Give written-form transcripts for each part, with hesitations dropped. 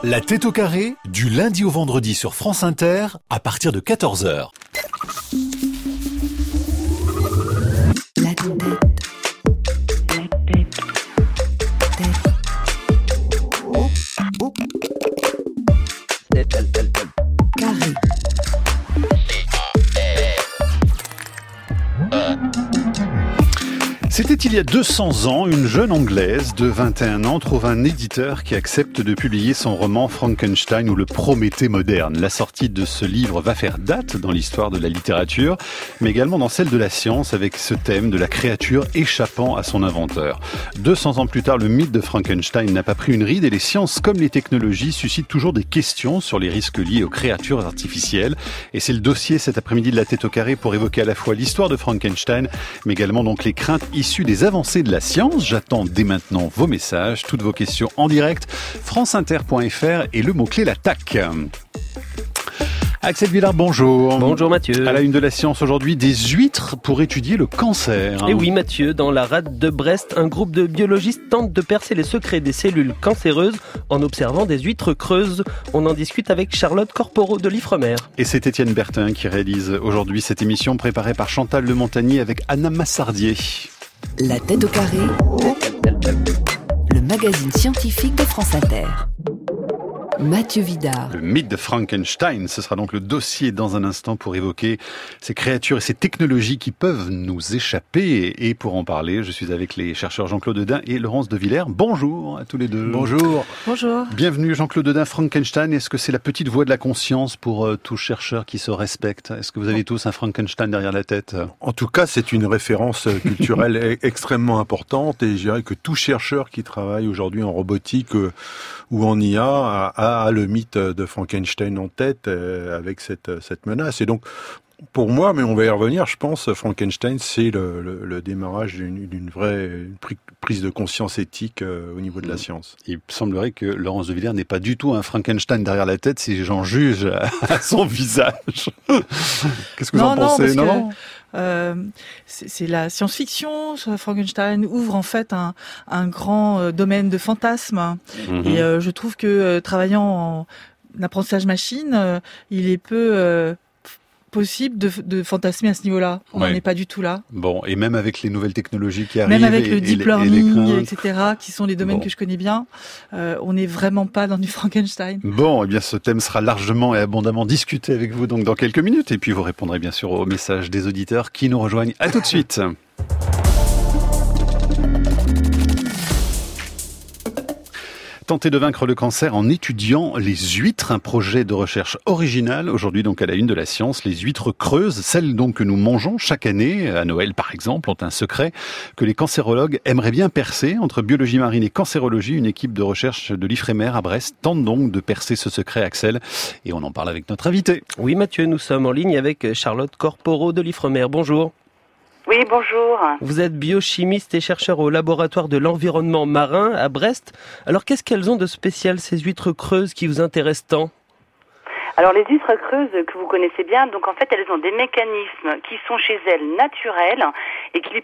La tête au carré, du lundi au vendredi sur France Inter, à partir de 14h. La tête. Carré. C'était il y a 200 ans, une jeune Anglaise de 21 ans trouve un éditeur qui accepte de publier son roman Frankenstein ou le Prométhée moderne. La sortie de ce livre va faire date dans l'histoire de la littérature, mais également dans celle de la science avec ce thème de la créature échappant à son inventeur. 200 ans plus tard, le mythe de Frankenstein n'a pas pris une ride et les sciences comme les technologies suscitent toujours des questions sur les risques liés aux créatures artificielles. Et c'est le dossier cet après-midi de la tête au carré pour évoquer à la fois l'histoire de Frankenstein, mais également donc les craintes issues des avancées de la science. J'attends dès maintenant vos messages, toutes vos questions en direct. franceinter.fr et le mot-clé l'attaque. Axel Villard, bonjour. Bonjour Mathieu. À la une de la science aujourd'hui, des huîtres pour étudier le cancer. Et oui Mathieu, dans la rade de Brest, un groupe de biologistes tente de percer les secrets des cellules cancéreuses en observant des huîtres creuses. On en discute avec Charlotte Corporo de l'Ifremer. Et c'est Étienne Bertin qui réalise aujourd'hui cette émission préparée par Chantal Lemontagnier avec Anna Massardier. La tête au carré, le magazine scientifique de France Inter. Mathieu Vidard. Le mythe de Frankenstein, ce sera donc le dossier dans un instant pour évoquer ces créatures et ces technologies qui peuvent nous échapper. Et pour en parler, je suis avec les chercheurs Jean-Claude Dedin et Laurence de Villers. Bonjour à tous les deux. Bonjour. Bonjour. Bienvenue Jean-Claude Dedin. Frankenstein, est-ce que c'est la petite voix de la conscience pour tout chercheur qui se respecte? Est-ce que vous avez tous un Frankenstein derrière la tête? En tout cas, c'est une référence culturelle extrêmement importante et je dirais que tout chercheur qui travaille aujourd'hui en robotique ou en IA a le mythe de Frankenstein en tête avec cette menace. Et donc, pour moi, mais on va y revenir, je pense, Frankenstein, c'est le démarrage d'une vraie prise de conscience éthique au niveau de la science. Il semblerait que Laurence de Villers n'ait pas du tout un Frankenstein derrière la tête si j'en juge à son visage. Qu'est-ce que vous en pensez? Non, c'est la science-fiction. Frankenstein ouvre en fait un grand domaine de fantasmes. Et je trouve que travaillant en apprentissage machine, il est peu possible de fantasmer à ce niveau-là. On n'en est pas du tout là. Bon, et même avec les nouvelles technologies qui arrivent, même avec le deep learning, et etc., qui sont les domaines que je connais bien, on n'est vraiment pas dans du Frankenstein. Bon, eh bien, ce thème sera largement et abondamment discuté avec vous donc dans quelques minutes, et puis vous répondrez bien sûr aux messages des auditeurs qui nous rejoignent. À tout de suite. Tenter de vaincre le cancer en étudiant les huîtres, un projet de recherche original. Aujourd'hui, donc, à la une de la science, les huîtres creuses, celles donc que nous mangeons chaque année, à Noël par exemple, ont un secret que les cancérologues aimeraient bien percer. Entre biologie marine et cancérologie, une équipe de recherche de l'Ifremer à Brest tente donc de percer ce secret, Axel. Et on en parle avec notre invité. Oui Mathieu, nous sommes en ligne avec Charlotte Corporo de l'Ifremer. Bonjour. Oui, bonjour. Vous êtes biochimiste et chercheur au laboratoire de l'environnement marin à Brest. Alors qu'est-ce qu'elles ont de spécial, ces huîtres creuses qui vous intéressent tant? Alors les huîtres creuses que vous connaissez bien, donc en fait elles ont des mécanismes qui sont chez elles naturels et qui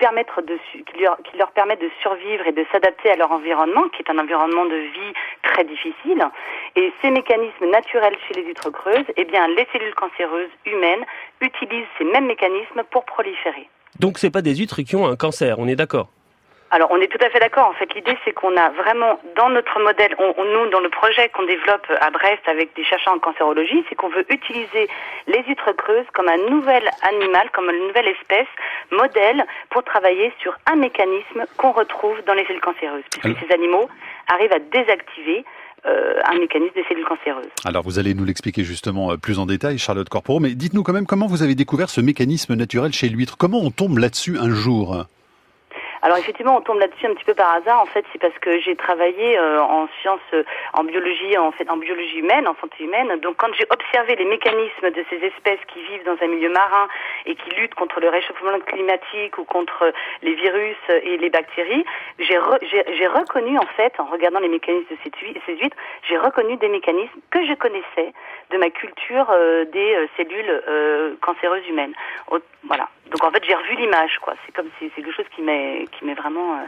leur permettent de survivre et de s'adapter à leur environnement, qui est un environnement de vie très difficile. Et ces mécanismes naturels chez les huîtres creuses, eh bien les cellules cancéreuses humaines utilisent ces mêmes mécanismes pour proliférer. Donc c'est pas des huîtres qui ont un cancer, on est d'accord? Alors, on est tout à fait d'accord. En fait, l'idée, c'est qu'on a vraiment, dans notre modèle, nous, dans le projet qu'on développe à Brest avec des chercheurs en cancérologie, c'est qu'on veut utiliser les huîtres creuses comme un nouvel animal, comme une nouvelle espèce, modèle, pour travailler sur un mécanisme qu'on retrouve dans les cellules cancéreuses, puisque ces animaux arrivent à désactiver un mécanisme des cellules cancéreuses. Alors, vous allez nous l'expliquer justement plus en détail, Charlotte Corporo, mais dites-nous quand même comment vous avez découvert ce mécanisme naturel chez l'huître. Comment on tombe là-dessus un jour? Alors effectivement, on tombe là-dessus un petit peu par hasard. En fait, c'est parce que j'ai travaillé en sciences, en biologie humaine, en santé humaine. Donc, quand j'ai observé les mécanismes de ces espèces qui vivent dans un milieu marin et qui luttent contre le réchauffement climatique ou contre les virus et les bactéries, j'ai reconnu en fait, en regardant les mécanismes de ces huîtres, j'ai reconnu des mécanismes que je connaissais de ma culture des cellules cancéreuses humaines. Voilà. Donc en fait, j'ai revu l'image, quoi. C'est comme c'est quelque chose qui m'est vraiment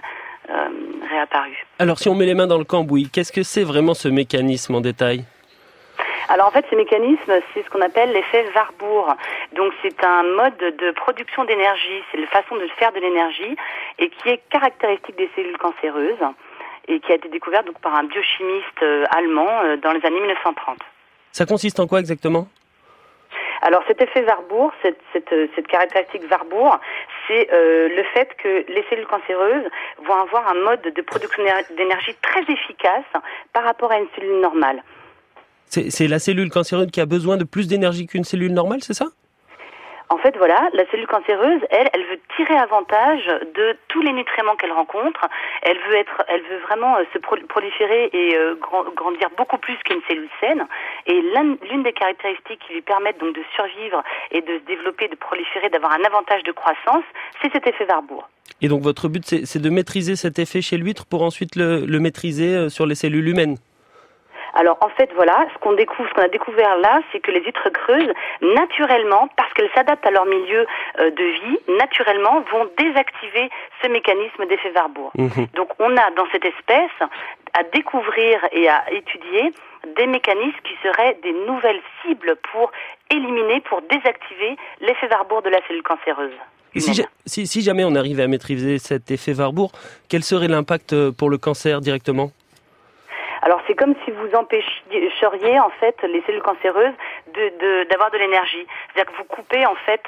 réapparu. Alors si on met les mains dans le cambouis, qu'est-ce que c'est vraiment ce mécanisme en détail ? Alors en fait, ce mécanisme, c'est ce qu'on appelle l'effet Warburg. Donc c'est un mode de production d'énergie, c'est la façon de faire de l'énergie et qui est caractéristique des cellules cancéreuses et qui a été découvert donc par un biochimiste allemand dans les années 1930. Ça consiste en quoi exactement ? Alors cet effet Warburg, cette caractéristique Warburg, c'est le fait que les cellules cancéreuses vont avoir un mode de production d'énergie très efficace par rapport à une cellule normale. C'est la cellule cancéreuse qui a besoin de plus d'énergie qu'une cellule normale, c'est ça ? En fait, voilà, la cellule cancéreuse, elle veut tirer avantage de tous les nutriments qu'elle rencontre. Elle veut vraiment se proliférer et grandir beaucoup plus qu'une cellule saine. Et l'une des caractéristiques qui lui permettent donc de survivre et de se développer, de proliférer, d'avoir un avantage de croissance, c'est cet effet Warburg. Et donc votre but, c'est de maîtriser cet effet chez l'huître pour ensuite le maîtriser sur les cellules humaines ? Alors en fait voilà, ce qu'on a découvert là, c'est que les huîtres creuses, naturellement, parce qu'elles s'adaptent à leur milieu de vie, naturellement vont désactiver ce mécanisme d'effet Warburg. Donc on a dans cette espèce à découvrir et à étudier des mécanismes qui seraient des nouvelles cibles pour éliminer, pour désactiver l'effet Warburg de la cellule cancéreuse. Et si jamais on arrivait à maîtriser cet effet Warburg, quel serait l'impact pour le cancer directement ? Alors c'est comme si vous empêcheriez en fait les cellules cancéreuses d'avoir de l'énergie. C'est-à-dire que vous coupez en fait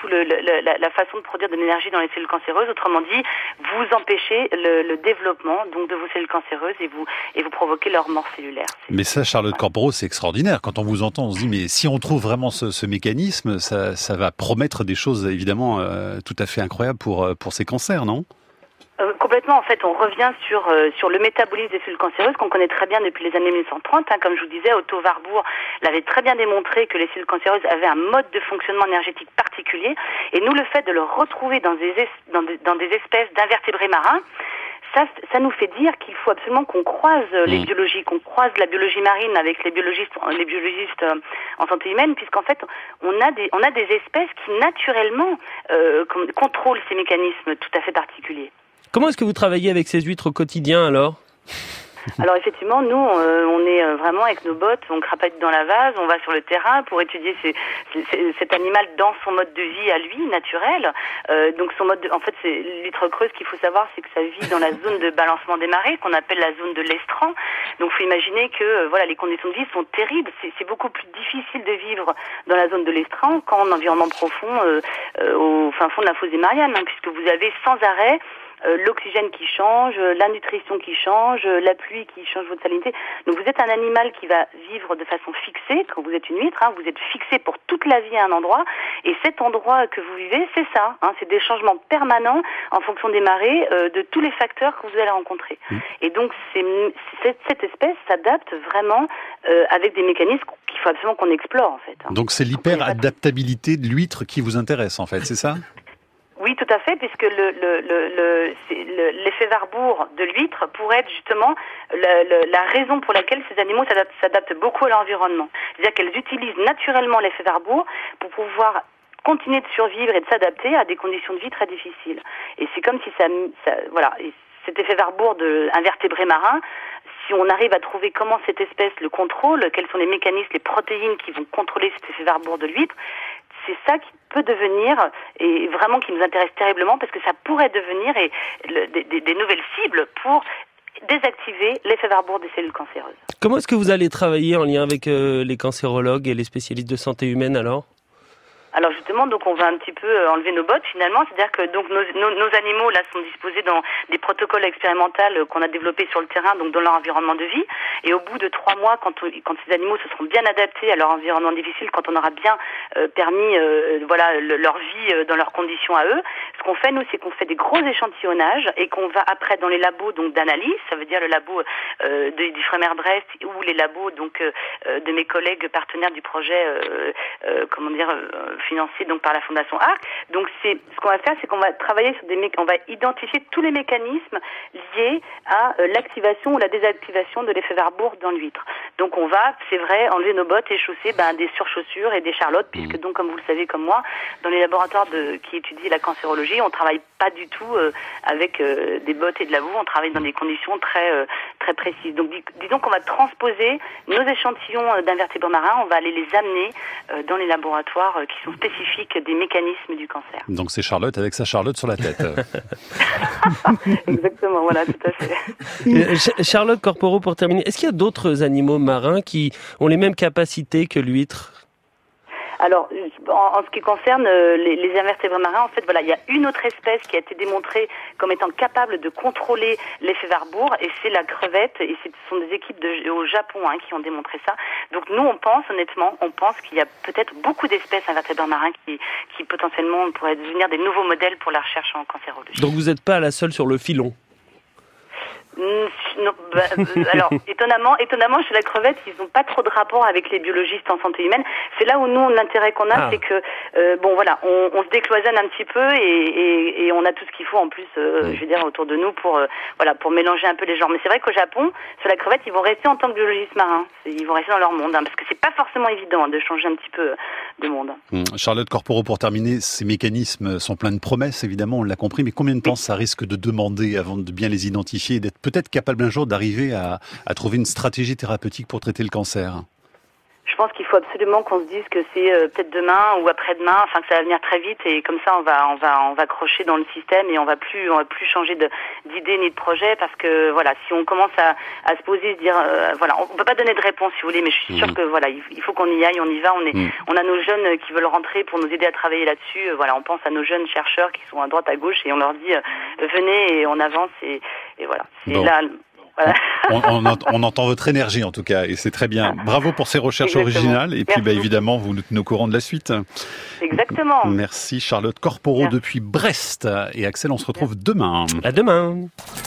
la façon de produire de l'énergie dans les cellules cancéreuses. Autrement dit, vous empêchez le développement donc de vos cellules cancéreuses et vous provoquez leur mort cellulaire. Mais ça, Charlotte Corporo, c'est extraordinaire. Quand on vous entend, on se dit mais si on trouve vraiment ce mécanisme, ça va promettre des choses évidemment tout à fait incroyables pour ces cancers, non ? Complètement, en fait, on revient sur le métabolisme des cellules cancéreuses qu'on connaît très bien depuis les années 1930. Comme je vous disais, Otto Warburg l'avait très bien démontré que les cellules cancéreuses avaient un mode de fonctionnement énergétique particulier. Et nous, le fait de le retrouver dans des espèces d'invertébrés marins, ça nous fait dire qu'il faut absolument qu'on croise les biologies, qu'on croise la biologie marine avec les biologistes en santé humaine, puisqu'en fait, on a des espèces qui naturellement contrôlent ces mécanismes tout à fait particuliers. Comment est-ce que vous travaillez avec ces huîtres au quotidien alors ? Alors effectivement, nous, on est vraiment avec nos bottes, on crapette dans la vase, on va sur le terrain pour étudier cet animal dans son mode de vie à lui, naturel. Donc en fait, c'est l'huître creuse qu'il faut savoir, c'est que ça vit dans la zone de balancement des marées, qu'on appelle la zone de l'estran. Donc faut imaginer que les conditions de vie sont terribles. C'est beaucoup plus difficile de vivre dans la zone de l'estran qu'en environnement profond, au fin fond de la fosse des Mariannes, puisque vous avez sans arrêt l'oxygène qui change, la nutrition qui change, la pluie qui change votre salinité. Donc vous êtes un animal qui va vivre de façon fixée. Quand vous êtes une huître, vous êtes fixé pour toute la vie à un endroit. Et cet endroit que vous vivez, c'est ça. C'est des changements permanents en fonction des marées, de tous les facteurs que vous allez rencontrer. Et donc cette espèce s'adapte vraiment avec des mécanismes qu'il faut absolument qu'on explore en fait. Donc c'est l'hyper-adaptabilité de l'huître qui vous intéresse en fait, c'est ça ? Oui, tout à fait, puisque l'effet Warburg de l'huître pourrait être justement la raison pour laquelle ces animaux s'adaptent beaucoup à l'environnement. C'est-à-dire qu'elles utilisent naturellement l'effet Warburg pour pouvoir continuer de survivre et de s'adapter à des conditions de vie très difficiles. Et c'est comme si et cet effet Warburg de invertébrés marins, si on arrive à trouver comment cette espèce le contrôle, quels sont les mécanismes, les protéines qui vont contrôler cet effet Warburg de l'huître, c'est ça qui peut devenir, et vraiment qui nous intéresse terriblement, parce que ça pourrait devenir des nouvelles cibles pour désactiver l'effet Warburg des cellules cancéreuses. Comment est-ce que vous allez travailler en lien avec les cancérologues et les spécialistes de santé humaine alors ? Alors justement, donc on va un petit peu enlever nos bottes finalement, c'est-à-dire que donc nos animaux là sont disposés dans des protocoles expérimentaux qu'on a développés sur le terrain, donc dans leur environnement de vie. Et au bout de 3 mois, quand ces animaux se seront bien adaptés à leur environnement difficile, quand on aura bien permis leur vie dans leurs conditions à eux, ce qu'on fait nous, c'est qu'on fait des gros échantillonnages et qu'on va après dans les labos donc d'analyse, ça veut dire le labo du Fremer Brest ou les labos donc de mes collègues partenaires du projet financé donc par la Fondation ARC. Donc ce qu'on va faire, c'est qu'on va travailler sur on va identifier tous les mécanismes liés à l'activation ou la désactivation de l'effet Warburg dans l'huître. Donc on va, c'est vrai, enlever nos bottes et chausser des surchaussures et des charlottes, puisque donc, comme vous le savez comme moi, dans les laboratoires qui étudient la cancérologie, on travaille pas du tout avec des bottes et de la boue, on travaille dans des conditions très précises. Donc disons qu'on va transposer nos échantillons d'invertébrés marins, on va aller les amener dans les laboratoires qui sont spécifiques des mécanismes du cancer. Donc c'est Charlotte avec sa Charlotte sur la tête. Exactement, voilà, tout à fait. Charlotte Corporo, pour terminer, est-ce qu'il y a d'autres animaux marins qui ont les mêmes capacités que l'huître ? Alors, en ce qui concerne les invertébrés marins, en fait, voilà, il y a une autre espèce qui a été démontrée comme étant capable de contrôler l'effet Warburg, et c'est la crevette, et ce sont des équipes au Japon qui ont démontré ça. Donc nous, on pense qu'il y a peut-être beaucoup d'espèces invertébrés marins qui potentiellement pourraient devenir des nouveaux modèles pour la recherche en cancérologie. Donc vous n'êtes pas la seule sur le filon ? Non, alors étonnamment chez la crevette, ils n'ont pas trop de rapport avec les biologistes en santé humaine. C'est là où nous l'intérêt qu'on a, c'est que on se décloisonne un petit peu et on a tout ce qu'il faut en plus, je veux dire, autour de nous pour mélanger un peu les genres. Mais c'est vrai qu'au Japon, sur la crevette, ils vont rester en tant que biologistes marins. Ils vont rester dans leur monde, parce que c'est pas forcément évident de changer un petit peu de monde. Charlotte Corporo, pour terminer, ces mécanismes sont pleins de promesses, évidemment, on l'a compris, mais combien de temps ça risque de demander avant de bien les identifier et d'être peut-être capable un jour d'arriver à trouver une stratégie thérapeutique pour traiter le cancer? Je pense qu'il faut absolument qu'on se dise que c'est peut-être demain ou après-demain, que ça va venir très vite, et comme ça on va crocher dans le système et on va plus changer d'idée ni de projet, parce que voilà, si on commence à se poser, se dire on peut pas donner de réponse si vous voulez, mais je suis sûre que il faut qu'on y aille, on y va, on a nos jeunes qui veulent rentrer pour nous aider à travailler là-dessus, on pense à nos jeunes chercheurs qui sont à droite à gauche et on leur dit venez et on avance et voilà, c'est bon. Là. Voilà. On entend votre énergie en tout cas, et c'est très bien. Bravo pour ces recherches originales, et puis évidemment vous nous tenez au courant de la suite. Exactement. Merci Charlotte Corporo depuis Brest, et Axel, on se retrouve demain. À demain.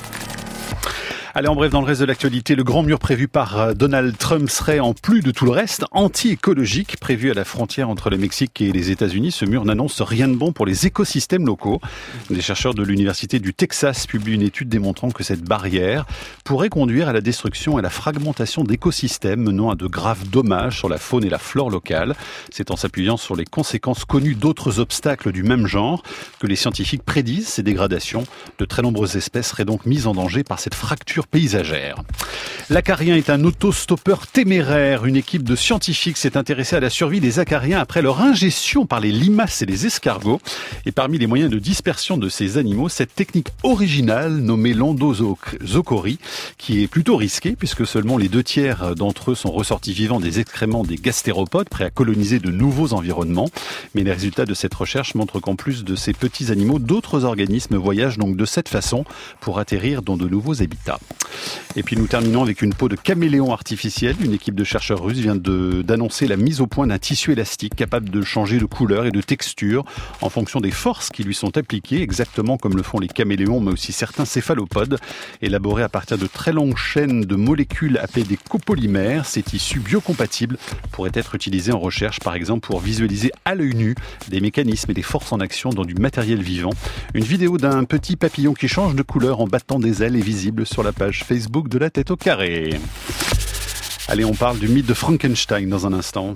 Allez, en bref, dans le reste de l'actualité, le grand mur prévu par Donald Trump serait, en plus de tout le reste, anti-écologique, prévu à la frontière entre le Mexique et les États-Unis. Ce mur n'annonce rien de bon pour les écosystèmes locaux. Des chercheurs de l'Université du Texas publient une étude démontrant que cette barrière pourrait conduire à la destruction et à la fragmentation d'écosystèmes, menant à de graves dommages sur la faune et la flore locale. C'est en s'appuyant sur les conséquences connues d'autres obstacles du même genre que les scientifiques prédisent ces dégradations. De très nombreuses espèces seraient donc mises en danger par cette fracture paysagère. L'acarien est un autostoppeur téméraire. Une équipe de scientifiques s'est intéressée à la survie des acariens après leur ingestion par les limaces et les escargots. Et parmi les moyens de dispersion de ces animaux, cette technique originale nommée l'endozoochorie, qui est plutôt risquée puisque seulement les 2/3 d'entre eux sont ressortis vivants des excréments des gastéropodes, prêts à coloniser de nouveaux environnements. Mais les résultats de cette recherche montrent qu'en plus de ces petits animaux, d'autres organismes voyagent donc de cette façon pour atterrir dans de nouveaux habitats. Et puis nous terminons avec une peau de caméléon artificielle. Une équipe de chercheurs russes vient d'annoncer la mise au point d'un tissu élastique capable de changer de couleur et de texture en fonction des forces qui lui sont appliquées, exactement comme le font les caméléons, mais aussi certains céphalopodes. Élaborés à partir de très longues chaînes de molécules appelées des copolymères, ces tissus biocompatibles pourraient être utilisés en recherche, par exemple pour visualiser à l'œil nu des mécanismes et des forces en action dans du matériel vivant. Une vidéo d'un petit papillon qui change de couleur en battant des ailes est visible sur la page Facebook de La Tête au Carré. Allez, on parle du mythe de Frankenstein dans un instant.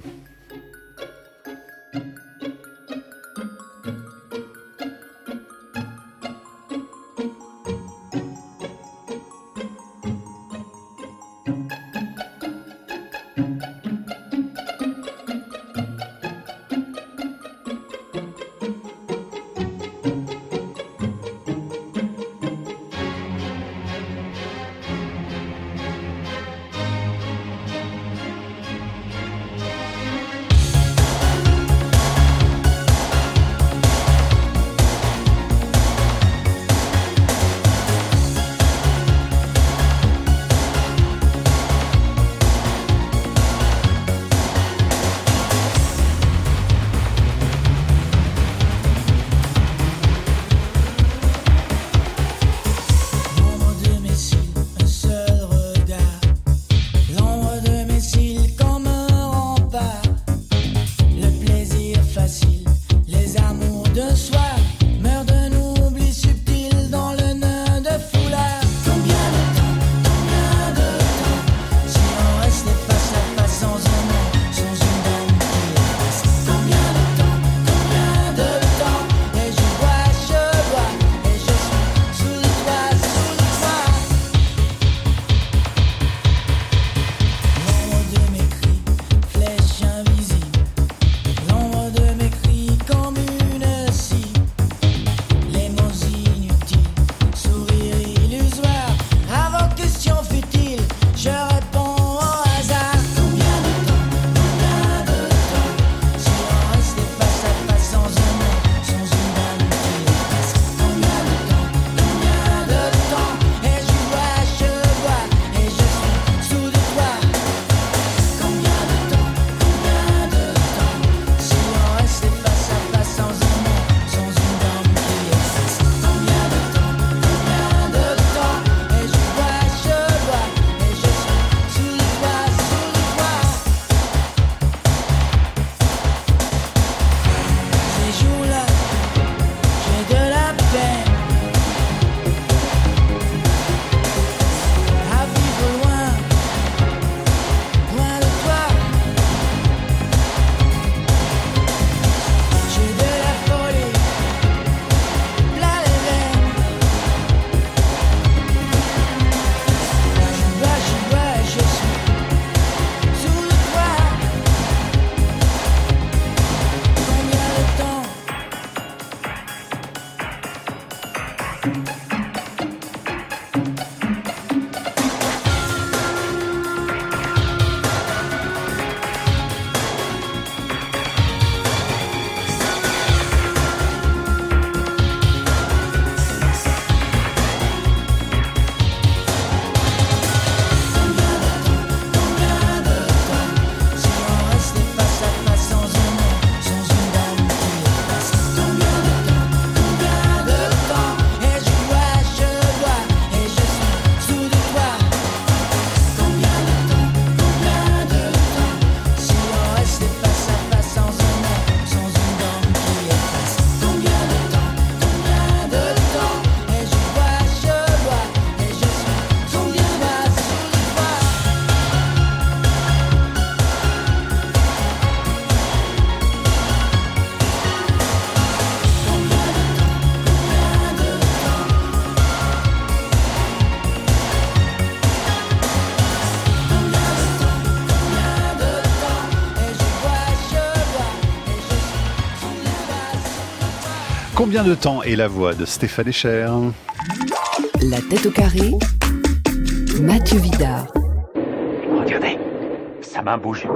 Combien de temps est la voix de Stéphane Echer? La tête au carré, Mathieu Vidard. Regardez, sa main bouge.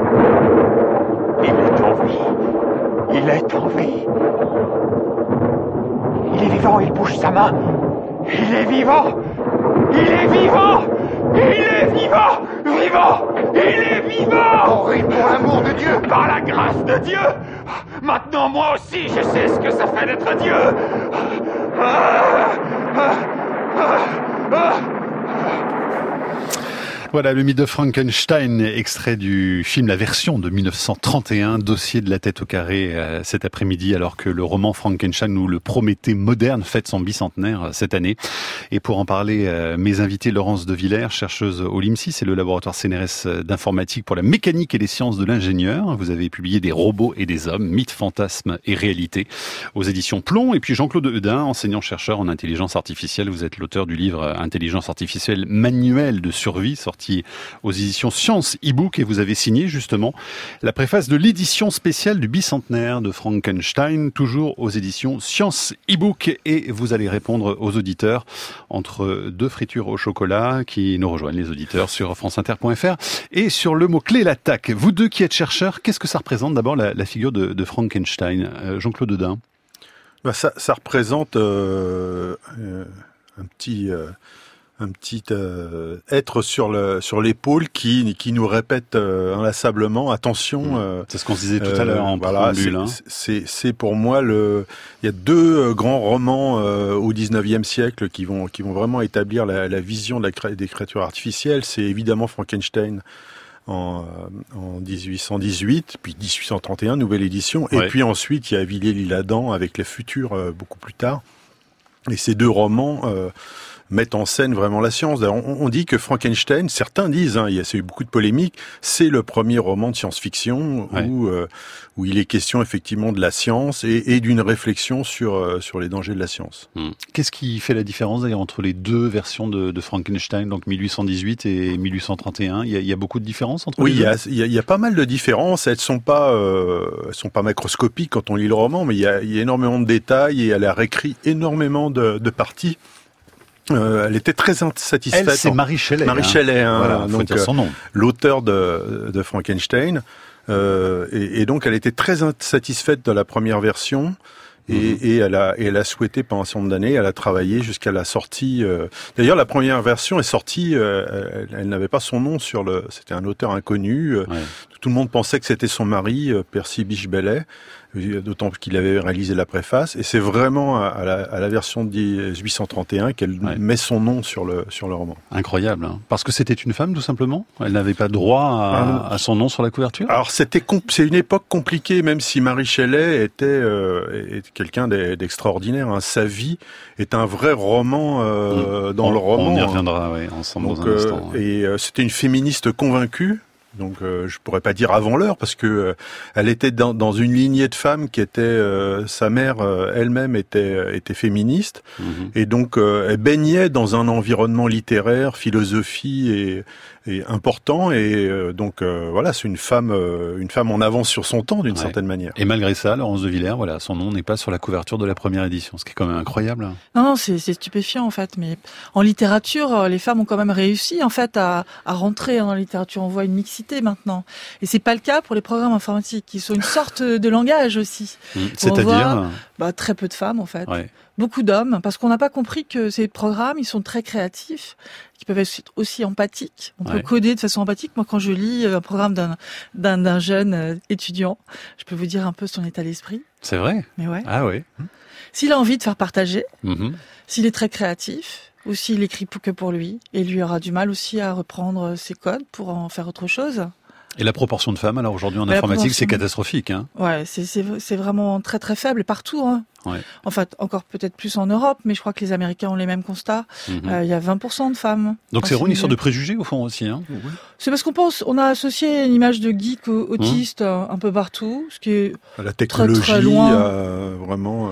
Il est en vie. Il est en vie. Il est vivant, il bouge sa main. Il est vivant. Il est vivant. Il est vivant. Vivant. Il est vivant. Oh, et pour l'amour de Dieu, par la grâce de Dieu. Maintenant, moi aussi, je sais ce que ça fait d'être Dieu. Voilà le mythe de Frankenstein, extrait du film, la version de 1931, dossier de la tête au carré cet après-midi, alors que le roman Frankenstein ou le Prométhée moderne fête son bicentenaire cette année. Et pour en parler, mes invités, Laurence de Villers, chercheuse au LIMSI, c'est le laboratoire CNRS d'informatique pour la mécanique et les sciences de l'ingénieur. Vous avez publié Des robots et des hommes, mythes, fantasmes et réalité aux éditions Plomb. Et puis Jean-Claude Hedin, enseignant-chercheur en intelligence artificielle. Vous êtes l'auteur du livre Intelligence artificielle, manuel de survie, sorti aux éditions Science e-book, et vous avez signé justement la préface de l'édition spéciale du bicentenaire de Frankenstein, toujours aux éditions Science e-book, et vous allez répondre aux auditeurs entre deux fritures au chocolat qui nous rejoignent, les auditeurs, sur franceinter.fr et sur le mot-clé l'attaque. Vous deux qui êtes chercheurs, qu'est-ce que ça représente d'abord la figure de Frankenstein? Jean-Claude Hedin. Ça représente un petit être sur l'épaule qui nous répète inlassablement attention. C'est ce qu'on se disait tout à l'heure en préambule. C'est pour moi il y a deux grands romans au 19e siècle qui vont vraiment établir la vision des créatures artificielles. C'est évidemment Frankenstein en 1818, puis 1831, nouvelle édition, et puis ensuite il y a Villiers l'Isle-Adam avec les futurs beaucoup plus tard. Et ces deux romans mettent en scène vraiment la science. D'ailleurs, on dit que Frankenstein, certains disent, il y a eu beaucoup de polémiques, c'est le premier roman de science-fiction où il est question effectivement de la science et d'une réflexion sur les dangers de la science. Qu'est-ce qui fait la différence d'ailleurs entre les deux versions de Frankenstein, donc 1818 et 1831? Il y a beaucoup de différences entre les deux? Oui, il y a pas mal de différences. Elles sont pas macroscopiques quand on lit le roman, mais il y a énormément de détails et elle a réécrit énormément de parties. Elle était très insatisfaite. Elle, c'est Mary Shelley. Mary Shelley, voilà, faut dire son nom. L'auteur de Frankenstein. Et donc, elle était très insatisfaite de la première version. Et elle a souhaité pendant un certain nombre d'années, elle a travaillé jusqu'à la sortie. D'ailleurs, la première version est sortie. Elle n'avait pas son nom c'était un auteur inconnu. Tout le monde pensait que c'était son mari, Percy Bysshe Shelley, d'autant qu'il avait réalisé la préface. Et c'est vraiment à la version de 1831 qu'elle met son nom sur le roman. Incroyable, hein. Parce que c'était une femme, tout simplement. Elle n'avait pas droit à son nom sur la couverture. Alors c'est une époque compliquée, même si Mary Shelley était quelqu'un d'extraordinaire. Hein. Sa vie est un vrai roman dans le roman. On y reviendra ensemble dans un instant. Et c'était une féministe convaincue. Donc je pourrais pas dire avant l'heure parce que elle était dans une lignée de femmes qui étaient sa mère elle-même était féministe et donc elle baignait dans un environnement littéraire, philosophie et important et donc voilà, c'est une femme en avance sur son temps d'une certaine manière. Et malgré ça, Laurence de Villers, voilà, son nom n'est pas sur la couverture de la première édition, ce qui est quand même incroyable. Non, c'est stupéfiant en fait, mais en littérature, les femmes ont quand même réussi en fait à rentrer dans la littérature. On voit une mixité maintenant, et c'est pas le cas pour les programmes informatiques qui sont une sorte de langage aussi. C'est-à-dire très peu de femmes en fait. Beaucoup d'hommes, parce qu'on n'a pas compris que ces programmes, ils sont très créatifs, qui peuvent être aussi empathiques. On peut coder de façon empathique. Moi, quand je lis un programme d'un jeune étudiant, je peux vous dire un peu son état d'esprit. C'est vrai? Mais ouais. Ah oui. S'il a envie de faire partager, s'il est très créatif, ou s'il écrit que pour lui, et lui aura du mal aussi à reprendre ses codes pour en faire autre chose. Et la proportion de femmes, alors aujourd'hui en informatique, c'est catastrophique. Hein. Ouais, c'est vraiment très très faible partout. Hein. En fait, encore peut-être plus en Europe, mais je crois que les Américains ont les mêmes constats. Il y a 20% de femmes. Donc c'est une histoire de préjugés au fond aussi. Hein. C'est parce on a associé une image de geek autiste un peu partout, ce qui est la technologie, très, très loin. Vraiment.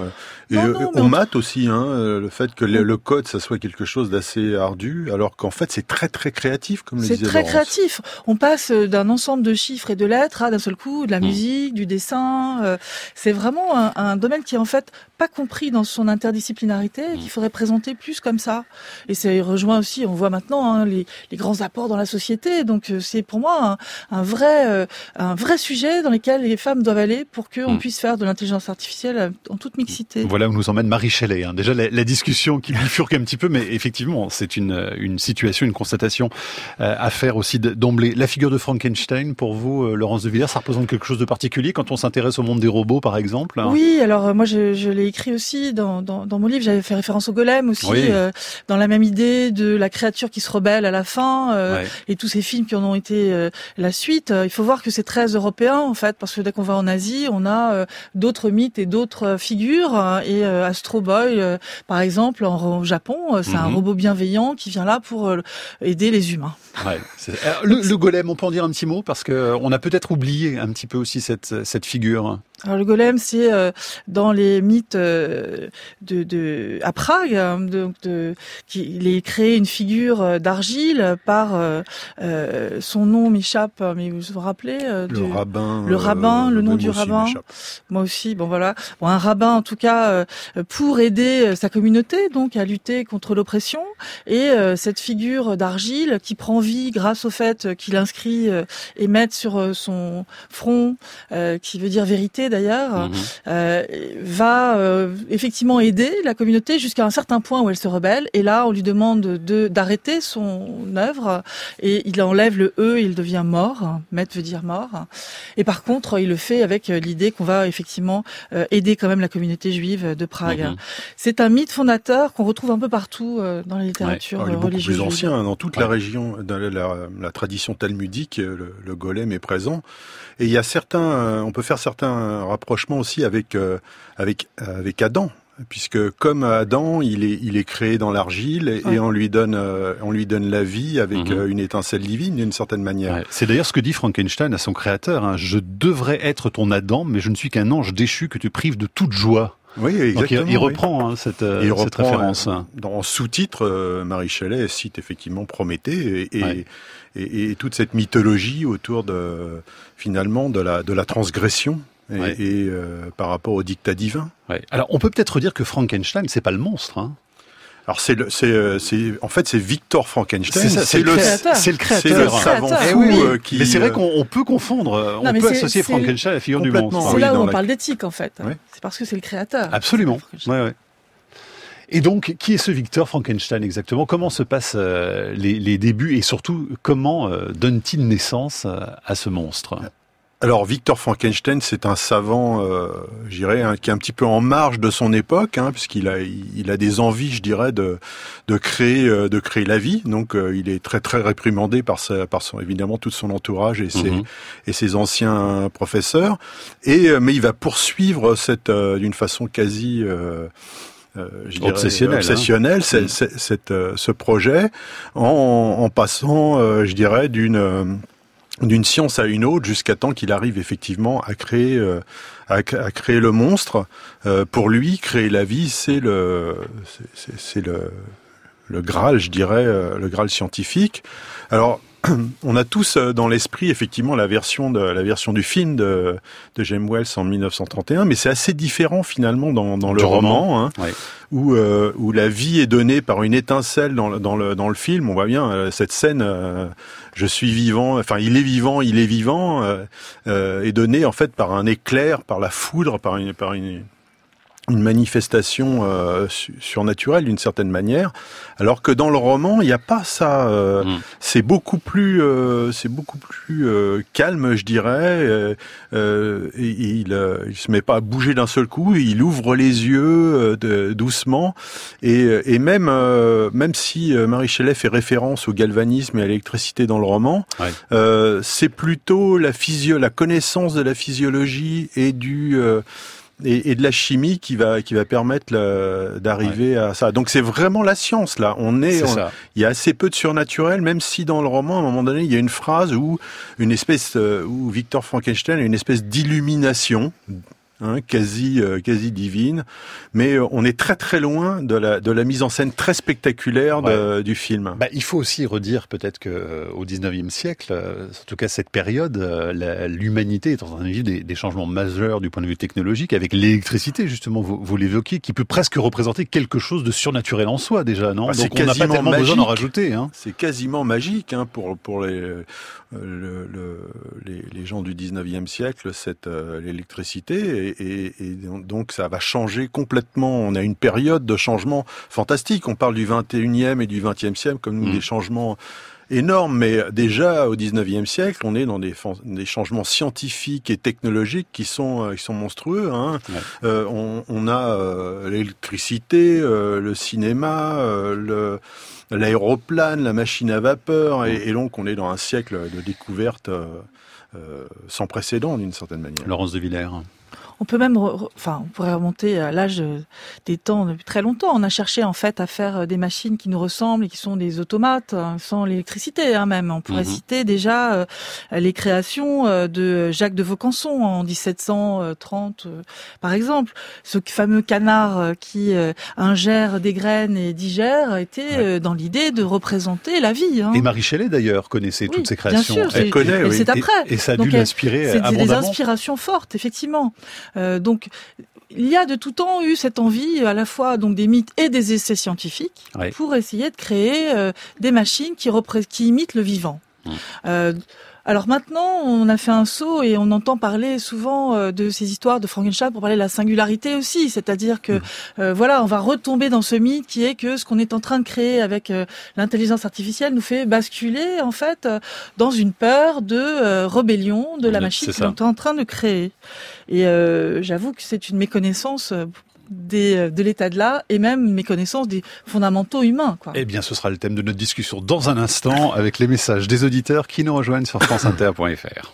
On mate aussi le fait que le code, ça soit quelque chose d'assez ardu, alors qu'en fait c'est très très créatif, comme le disait Laurence. C'est très créatif. On passe d'un ensemble de chiffres et de lettres à d'un seul coup de la musique, du dessin. C'est vraiment un domaine qui est en fait pas compris dans son interdisciplinarité et qu'il faudrait présenter plus comme ça. Et ça rejoint aussi, on voit maintenant les grands apports dans la société. Donc c'est pour moi un vrai sujet dans lequel les femmes doivent aller pour qu'on puisse faire de l'intelligence artificielle en toute mixité. Voilà où nous emmène Marie Chaillet. Déjà la discussion qui bifurque un petit peu, mais effectivement c'est une situation, une constatation à faire aussi d'emblée. La figure de Frankenstein, pour vous, Laurence de Villers, ça représente quelque chose de particulier quand on s'intéresse au monde des robots, par exemple? Oui, alors moi je l'ai écrit aussi dans mon livre, j'avais fait référence au golem aussi, dans la même idée de la créature qui se rebelle à la fin, et tous ces films qui en ont été la suite. Il faut voir que c'est très européen en fait, parce que dès qu'on va en Asie, on a d'autres mythes et d'autres figures, et Astro Boy, par exemple, au Japon, c'est un robot bienveillant qui vient là pour aider les humains. Ouais, le golem, on peut en dire un petit mot, parce que on a peut-être oublié un petit peu aussi cette figure. Alors le golem, c'est dans les mythes à Prague, il est créé une figure d'argile par son nom m'échappe, mais vous vous rappelez le rabbin, le nom du rabbin. Moi aussi, un rabbin en tout cas pour aider sa communauté donc à lutter contre l'oppression, et cette figure d'argile qui prend vie grâce au fait qu'il inscrit et met sur son front, qui veut dire vérité d'ailleurs, va effectivement aider la communauté jusqu'à un certain point où elle se rebelle, et là on lui demande d'arrêter son œuvre, et il enlève le E, il devient mort. Maître veut dire mort, et par contre il le fait avec l'idée qu'on va effectivement aider quand même la communauté juive de Prague. C'est un mythe fondateur qu'on retrouve un peu partout dans la littérature religieuse. Plus ancien, dans toute la région, dans la tradition talmudique, le golem est présent. Et il y a on peut faire certains rapprochements aussi avec Adam, puisque comme Adam, il est créé dans l'argile, et on lui donne la vie avec une étincelle divine d'une certaine manière. Ouais. C'est d'ailleurs ce que dit Frankenstein à son créateur. Je devrais être ton Adam, mais je ne suis qu'un ange déchu que tu prives de toute joie. Oui, exactement. Donc il reprend cette référence. Dans sous-titre, Marie Chaillet cite effectivement Prométhée et toute cette mythologie autour finalement de la transgression et par rapport au dictat divin. Ouais. Alors on peut peut-être dire que Frankenstein, c'est pas le monstre. Alors en fait c'est Victor Frankenstein. C'est le créateur. C'est le savant fou qui. Mais c'est vrai qu'on peut confondre. On peut associer Frankenstein à la figure du monstre. C'est là où on parle d'éthique en fait. Ouais. C'est parce que c'est le créateur. Absolument. Ouais. Et donc, qui est ce Victor Frankenstein exactement? Comment se passent les débuts, et surtout comment donne-t-il naissance à ce monstre? Alors Victor Frankenstein, c'est un savant, je dirais, qui est un petit peu en marge de son époque, puisqu'il a des envies, je dirais, de créer la vie. Donc il est très très réprimandé par évidemment tout son entourage et ses anciens professeurs. Mais il va poursuivre d'une façon quasi obsessionnelle, ce projet, en passant, je dirais, d'une science à une autre, jusqu'à temps qu'il arrive effectivement à créer le monstre. Pour lui, créer la vie, c'est le Graal, je dirais, le Graal scientifique. Alors, on a tous dans l'esprit effectivement la version du film de James Wells en 1931, mais c'est assez différent finalement dans le roman, où la vie est donnée par une étincelle dans le film. On voit bien cette scène. Je suis vivant. Enfin, il est vivant. Est donnée en fait par un éclair, par la foudre, par une manifestation surnaturelle d'une certaine manière, alors que dans le roman il n'y a pas ça. C'est beaucoup plus calme, je dirais. Et il se met pas à bouger d'un seul coup. Il ouvre les yeux doucement, et même si Marie Chaillet fait référence au galvanisme et à l'électricité dans le roman, c'est plutôt la connaissance de la physiologie et et de la chimie qui va permettre d'arriver à ça. Donc c'est vraiment la science là. Il y a assez peu de surnaturel, même si dans le roman à un moment donné il y a une phrase où Victor Frankenstein a une espèce d'illumination quasi divine, mais on est très très loin de la mise en scène très spectaculaire du film. Il faut aussi redire peut-être que au 19e siècle, en tout cas cette période, l'humanité est en train de vivre des changements majeurs du point de vue technologique, avec l'électricité justement, vous l'évoquiez, qui peut presque représenter quelque chose de surnaturel en soi déjà, non? Donc on n'a pas tellement besoin d'en rajouter. C'est quasiment magique pour les gens du 19e siècle, l'électricité, et donc ça va changer complètement. On a une période de changement fantastique. On parle du 21e et du 20e siècle comme des changements énormes, mais déjà au 19e siècle, on est dans des changements scientifiques et technologiques qui sont monstrueux. On a l'électricité, le cinéma, l'aéroplane, la machine à vapeur, et donc on est dans un siècle de découverte sans précédent d'une certaine manière. Laurence de Villers. On peut même, on pourrait remonter à l'âge des temps depuis très longtemps. On a cherché en fait à faire des machines qui nous ressemblent et qui sont des automates sans l'électricité même. On pourrait citer déjà les créations de Jacques de Vaucanson en 1730, par exemple. Ce fameux canard qui ingère des graines et digère était dans l'idée de représenter la vie. Et Marie Shelley d'ailleurs connaissait toutes ces créations. Bien sûr, elle connaît. C'est après. Et ça a dû l'inspirer abondamment. C'est des inspirations fortes, effectivement. Donc, il y a de tout temps eu cette envie, à la fois donc des mythes et des essais scientifiques, pour essayer de créer des machines qui imitent le vivant. Alors maintenant, on a fait un saut et on entend parler souvent de ces histoires de Frankenstein pour parler de la singularité aussi, c'est-à-dire que on va retomber dans ce mythe qui est que ce qu'on est en train de créer avec l'intelligence artificielle nous fait basculer en fait dans une peur de rébellion de la machine qu'on est en train de créer. Et j'avoue que c'est une méconnaissance de l'état de l'art et même une méconnaissance des fondamentaux humains, quoi. Eh bien, ce sera le thème de notre discussion dans un instant avec les messages des auditeurs qui nous rejoignent sur franceinter.fr.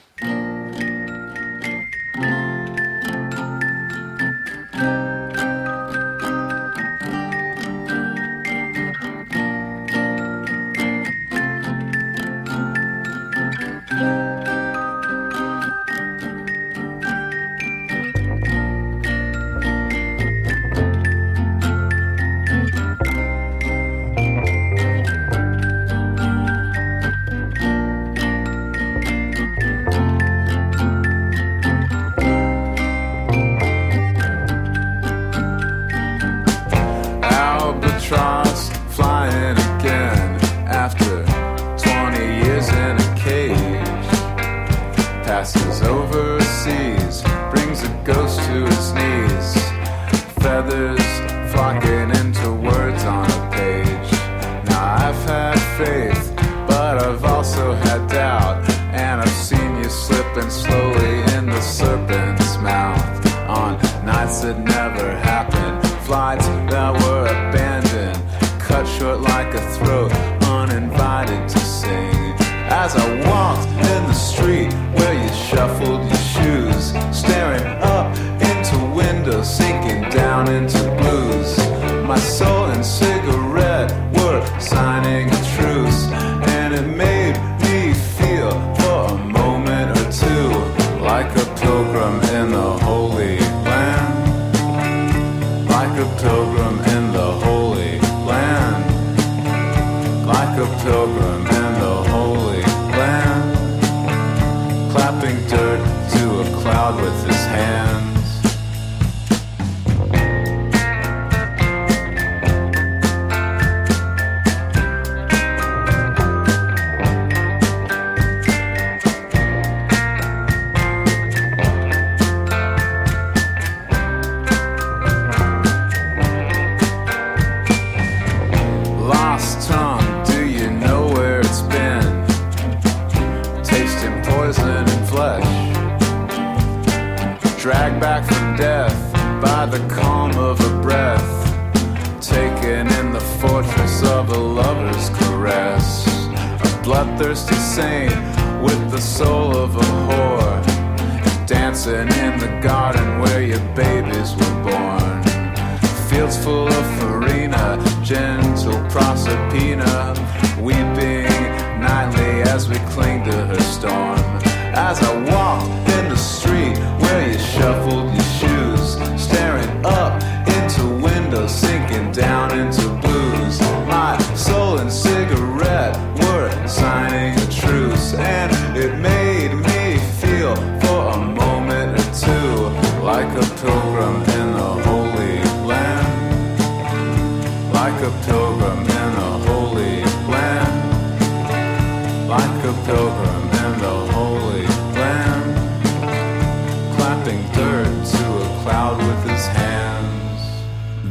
As I walk in the street where you shuffled your shoes.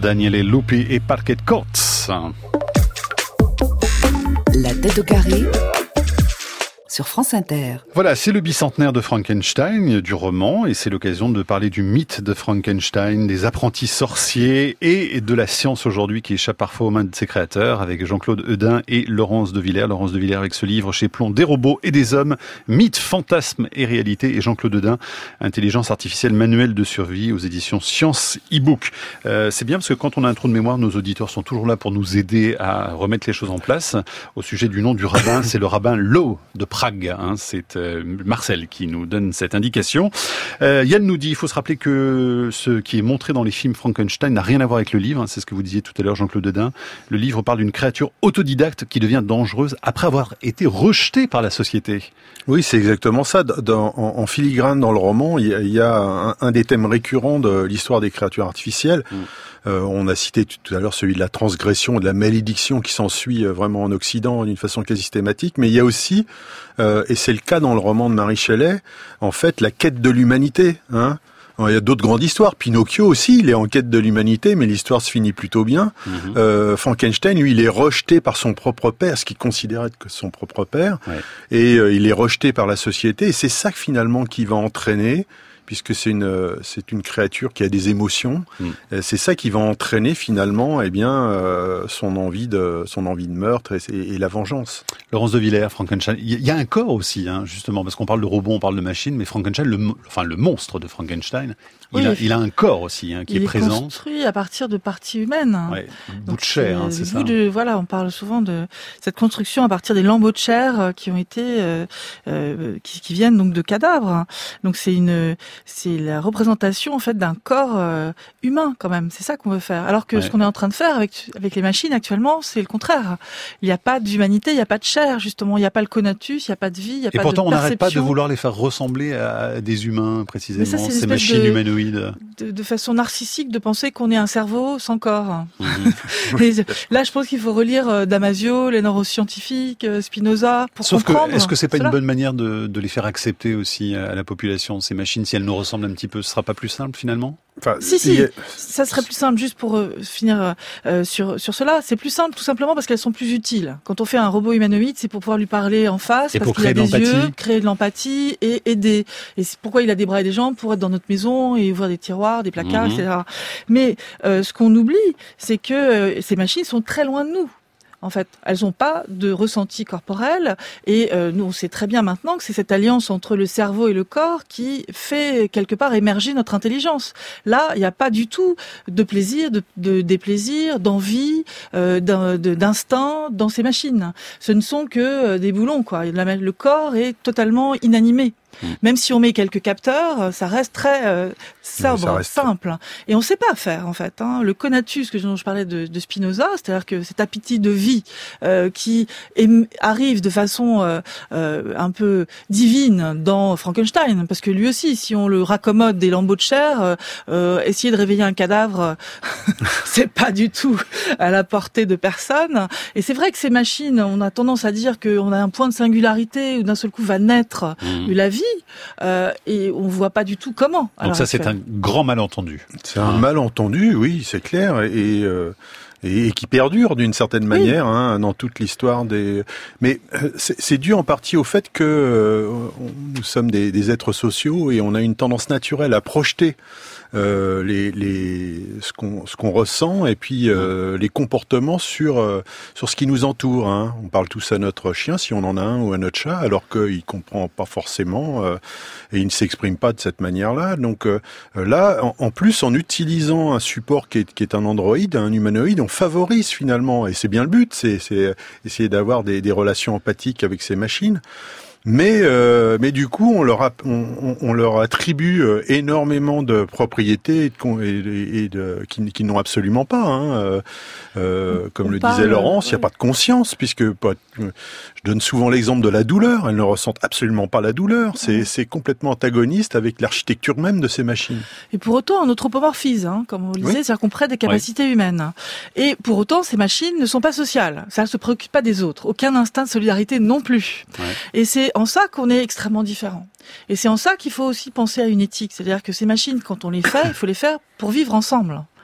Daniele Lupi et Parquet Courts. La tête au carré sur France Inter. Voilà, c'est le bicentenaire de Frankenstein, du roman, et c'est l'occasion de parler du mythe de Frankenstein, des apprentis sorciers et de la science aujourd'hui qui échappe parfois aux mains de ses créateurs, avec Jean-Claude Hedin et Laurence de Villers. Laurence de Villers avec ce livre chez Plon, Des robots et des hommes, mythes, fantasmes et réalité, et Jean-Claude Hedin, Intelligence artificielle, manuel de survie aux éditions Science e-book. C'est bien parce que quand on a un trou de mémoire, nos auditeurs sont toujours là pour nous aider à remettre les choses en place. Au sujet du nom du rabbin, c'est le rabbin Lowe de Prague. C'est Marcel qui nous donne cette indication. Yann nous dit, il faut se rappeler que ce qui est montré dans les films Frankenstein n'a rien à voir avec le livre. C'est ce que vous disiez tout à l'heure, Jean-Claude Hedin. Le livre parle d'une créature autodidacte qui devient dangereuse après avoir été rejetée par la société. Oui, c'est exactement ça. En filigrane dans le roman, il y a un des thèmes récurrents de l'histoire des créatures artificielles. On a cité tout à l'heure celui de la transgression et de la malédiction qui s'ensuit vraiment en Occident d'une façon quasi systématique. Mais il y a aussi, et c'est le cas dans le roman de Mary Shelley, en fait, la quête de l'humanité. Il y a d'autres grandes histoires. Pinocchio aussi, il est en quête de l'humanité, mais l'histoire se finit plutôt bien. Frankenstein, lui, il est rejeté par son propre père, ce qu'il considérait que son propre père, et il est rejeté par la société. Et c'est ça finalement qui va entraîner, puisque c'est une créature qui a des émotions. C'est ça qui va entraîner finalement, son envie de meurtre et la vengeance. Laurence de Villers, Frankenstein. Il y a un corps aussi, justement, parce qu'on parle de robot, on parle de machine, mais Frankenstein, le monstre de Frankenstein, il a un corps aussi, qui est présent. Il est construit à partir de parties humaines. Ouais, bout de chair, c'est ça. On parle souvent de cette construction à partir des lambeaux de chair qui ont été, qui viennent donc de cadavres. Donc c'est la représentation en fait d'un corps humain quand même. C'est ça qu'on veut faire. Alors que ce qu'on est en train de faire avec les machines actuellement, c'est le contraire. Il n'y a pas d'humanité, il n'y a pas de chair justement, il n'y a pas le conatus, il n'y a pas de vie, il n'y a pas de perception. Et pourtant, on n'arrête pas de vouloir les faire ressembler à des humains précisément, ces machines humanoïdes. De façon narcissique de penser qu'on est un cerveau sans corps. Et là, je pense qu'il faut relire Damasio, les neuroscientifiques, Spinoza pour comprendre. Sauf que, est-ce que c'est pas une bonne manière de les faire accepter aussi à la population, ces machines, si elles nous ressemblent un petit peu, ce sera pas plus simple finalement? Si, ça serait plus simple, juste pour finir sur cela, c'est plus simple tout simplement parce qu'elles sont plus utiles. Quand on fait un robot humanoïde, c'est pour pouvoir lui parler en face, parce qu'il a des yeux, créer de l'empathie et aider. Et c'est pourquoi il a des bras et des jambes, pour être dans notre maison et ouvrir des tiroirs, des placards, etc. Mais ce qu'on oublie, c'est que ces machines sont très loin de nous. En fait, elles n'ont pas de ressenti corporel et nous on sait très bien maintenant que c'est cette alliance entre le cerveau et le corps qui fait quelque part émerger notre intelligence. Là, il n'y a pas du tout de plaisir, de déplaisir, d'envie, d'instinct dans ces machines. Ce ne sont que des boulons, quoi. Le corps est totalement inanimé. Même si on met quelques capteurs, ça reste très sobre, simple. Et on ne sait pas faire, en fait. Le conatus dont je parlais de Spinoza, c'est-à-dire que cet appétit de vie qui arrive de façon un peu divine dans Frankenstein, parce que lui aussi, si on le raccommode des lambeaux de chair, essayer de réveiller un cadavre, c'est pas du tout à la portée de personne. Et c'est vrai que ces machines, on a tendance à dire qu'on a un point de singularité où d'un seul coup va naître la vie. Et on voit pas du tout comment. Donc ça, c'est un grand malentendu. C'est un malentendu, oui, c'est clair, et qui perdure d'une certaine manière dans toute l'histoire des. Mais c'est dû en partie au fait que nous sommes des êtres sociaux et on a une tendance naturelle à projeter ce qu'on ressent et puis les comportements sur ce qui nous entoure. On parle tous à notre chien si on en a un ou à notre chat, alors qu'il comprend pas forcément et il ne s'exprime pas de cette manière-là. Donc là, en plus, en utilisant un support qui est un androïde, un humanoïde, on favorise finalement, et c'est bien le but, c'est essayer d'avoir des relations empathiques avec ces machines. Mais du coup, on leur attribue énormément de propriétés qui n'ont absolument pas. Comme le disait Laurence, il n'y a pas de conscience, puisque je donne souvent l'exemple de la douleur. Elles ne ressentent absolument pas la douleur. C'est complètement antagoniste avec l'architecture même de ces machines. Et pour autant, on anthropomorphise, comme on le disait, c'est-à-dire qu'on prête des capacités humaines. Et pour autant, ces machines ne sont pas sociales. Ça ne se préoccupe pas des autres. Aucun instinct de solidarité non plus. Et c'est en ça qu'on est extrêmement différents. Et c'est en ça qu'il faut aussi penser à une éthique. C'est-à-dire que ces machines, quand on les fait, il faut les faire pour vivre ensemble.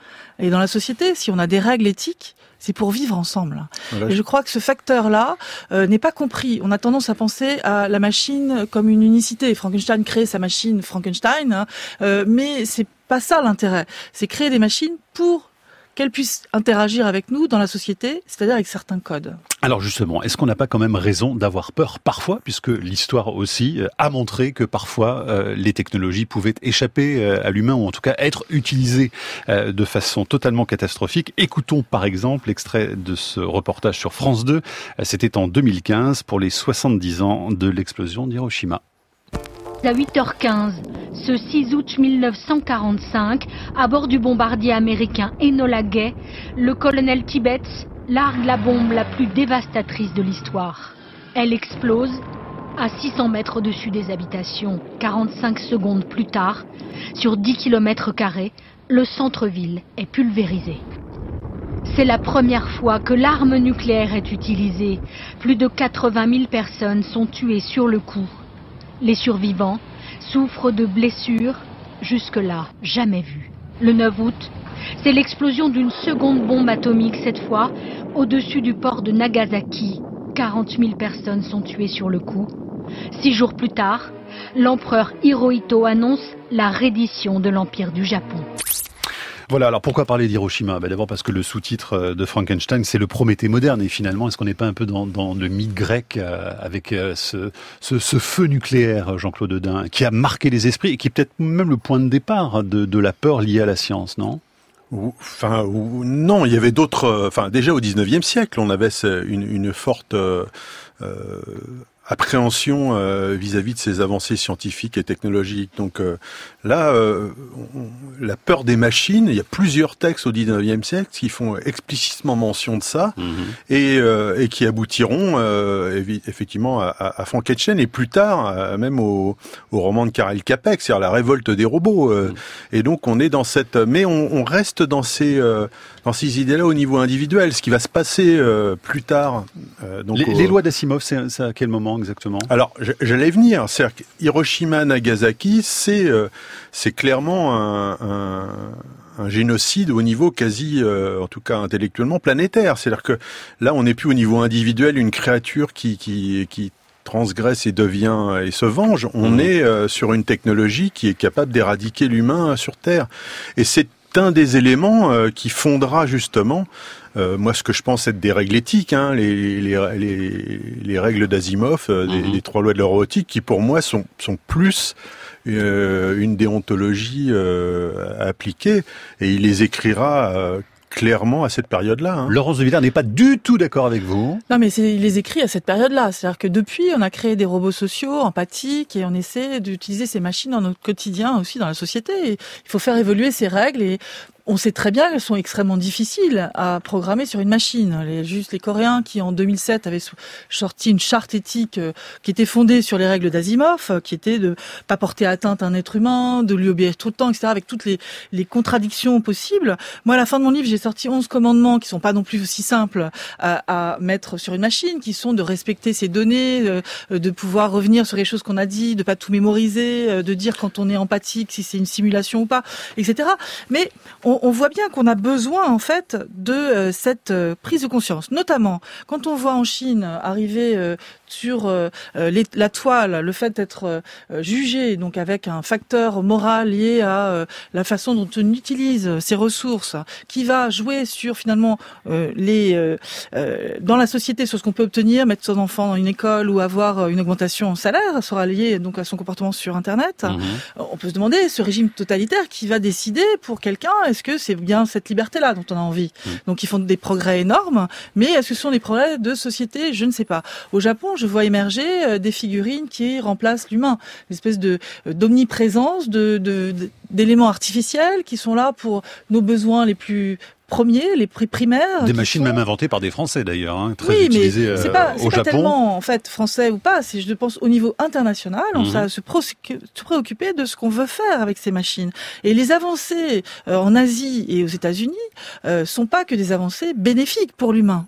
Et dans la société, si on a des règles éthiques, c'est pour vivre ensemble. Et je crois que ce facteur-là n'est pas compris. On a tendance à penser à la machine comme une unicité. Frankenstein crée sa machine Frankenstein, mais c'est pas ça l'intérêt. C'est créer des machines pour qu'elles puissent interagir avec nous dans la société, c'est-à-dire avec certains codes. Alors justement, est-ce qu'on n'a pas quand même raison d'avoir peur parfois, puisque l'histoire aussi a montré que parfois les technologies pouvaient échapper à l'humain, ou en tout cas être utilisées de façon totalement catastrophique. Écoutons par exemple l'extrait de ce reportage sur France 2, c'était en 2015 pour les 70 ans de l'explosion d'Hiroshima. À 8h15, ce 6 août 1945, à bord du bombardier américain Enola Gay, le colonel Tibbets largue la bombe la plus dévastatrice de l'histoire. Elle explose à 600 mètres au-dessus des habitations. 45 secondes plus tard, sur 10 km², le centre-ville est pulvérisé. C'est la première fois que l'arme nucléaire est utilisée. Plus de 80 000 personnes sont tuées sur le coup. Les survivants souffrent de blessures jusque-là jamais vues. Le 9 août, c'est l'explosion d'une seconde bombe atomique, cette fois au-dessus du port de Nagasaki. 40 000 personnes sont tuées sur le coup. 6 jours plus tard, l'empereur Hirohito annonce la reddition de l'Empire du Japon. Voilà, alors pourquoi parler d'Hiroshima ? D'abord parce que le sous-titre de Frankenstein, c'est le Prométhée moderne. Et finalement, est-ce qu'on n'est pas un peu dans le mythe grec avec ce feu nucléaire, Jean-Claude Dain, qui a marqué les esprits et qui est peut-être même le point de départ de la peur liée à la science, non ? Non, il y avait d'autres... déjà au 19e siècle, on avait une forte... appréhension vis-à-vis de ces avancées scientifiques et technologiques. Donc là, la peur des machines, il y a plusieurs textes au 19e siècle qui font explicitement mention de ça et qui aboutiront effectivement à Frankenstein et plus tard même au roman de Karel Čapek, c'est-à-dire la révolte des robots. Et donc on est dans cette... Mais on reste dans ces idées-là au niveau individuel. Ce qui va se passer plus tard... Les lois d'Asimov, c'est à quel moment exactement ? Alors, j'allais venir. C'est-à-dire que Hiroshima, Nagasaki, c'est clairement un génocide au niveau quasi, en tout cas intellectuellement, planétaire. C'est-à-dire que là, on n'est plus au niveau individuel, une créature qui transgresse et se venge. On est sur une technologie qui est capable d'éradiquer l'humain sur Terre. Et c'est un des éléments qui fondera justement moi ce que je pense être des règles éthiques, les règles d'Asimov, les 3 lois de l'aéronautique, qui pour moi sont plus une déontologie appliquée, et il les écrira clairement à cette période-là. Laurence de Villers n'est pas du tout d'accord avec vous. Non, mais il les écrit à cette période-là. C'est-à-dire que depuis, on a créé des robots sociaux, empathiques, et on essaie d'utiliser ces machines dans notre quotidien aussi, dans la société. Et il faut faire évoluer ces règles, et on sait très bien qu'elles sont extrêmement difficiles à programmer sur une machine. Les Coréens qui, en 2007, avaient sorti une charte éthique qui était fondée sur les règles d'Asimov, qui était de pas porter atteinte à un être humain, de lui obéir tout le temps, etc., avec toutes les contradictions possibles. Moi, à la fin de mon livre, j'ai sorti 11 commandements qui sont pas non plus aussi simples à mettre sur une machine, qui sont de respecter ses données, de pouvoir revenir sur les choses qu'on a dit, de pas tout mémoriser, de dire quand on est empathique, si c'est une simulation ou pas, etc. Mais on voit bien qu'on a besoin, en fait, de cette prise de conscience. Notamment, quand on voit en Chine arriver sur la toile, le fait d'être jugé, donc avec un facteur moral lié à la façon dont on utilise ses ressources, qui va jouer sur, finalement, dans la société, sur ce qu'on peut obtenir, mettre son enfant dans une école ou avoir une augmentation en salaire, sera lié donc à son comportement sur Internet. On peut se demander, ce régime totalitaire qui va décider pour quelqu'un, est-ce que c'est bien cette liberté-là dont on a envie ? Donc ils font des progrès énormes, mais est-ce que ce sont des progrès de société ? Je ne sais pas. Au Japon, je vois émerger des figurines qui remplacent l'humain, une espèce d'omniprésence, d'éléments artificiels qui sont là pour nos besoins les plus premiers, les primaires. Des machines même inventées par des Français d'ailleurs, très oui, utilisées c'est pas au Japon. Tellement en fait français ou pas, c'est je pense au niveau international, on va se préoccuper de ce qu'on veut faire avec ces machines. Et les avancées en Asie et aux États-Unis sont pas que des avancées bénéfiques pour l'humain.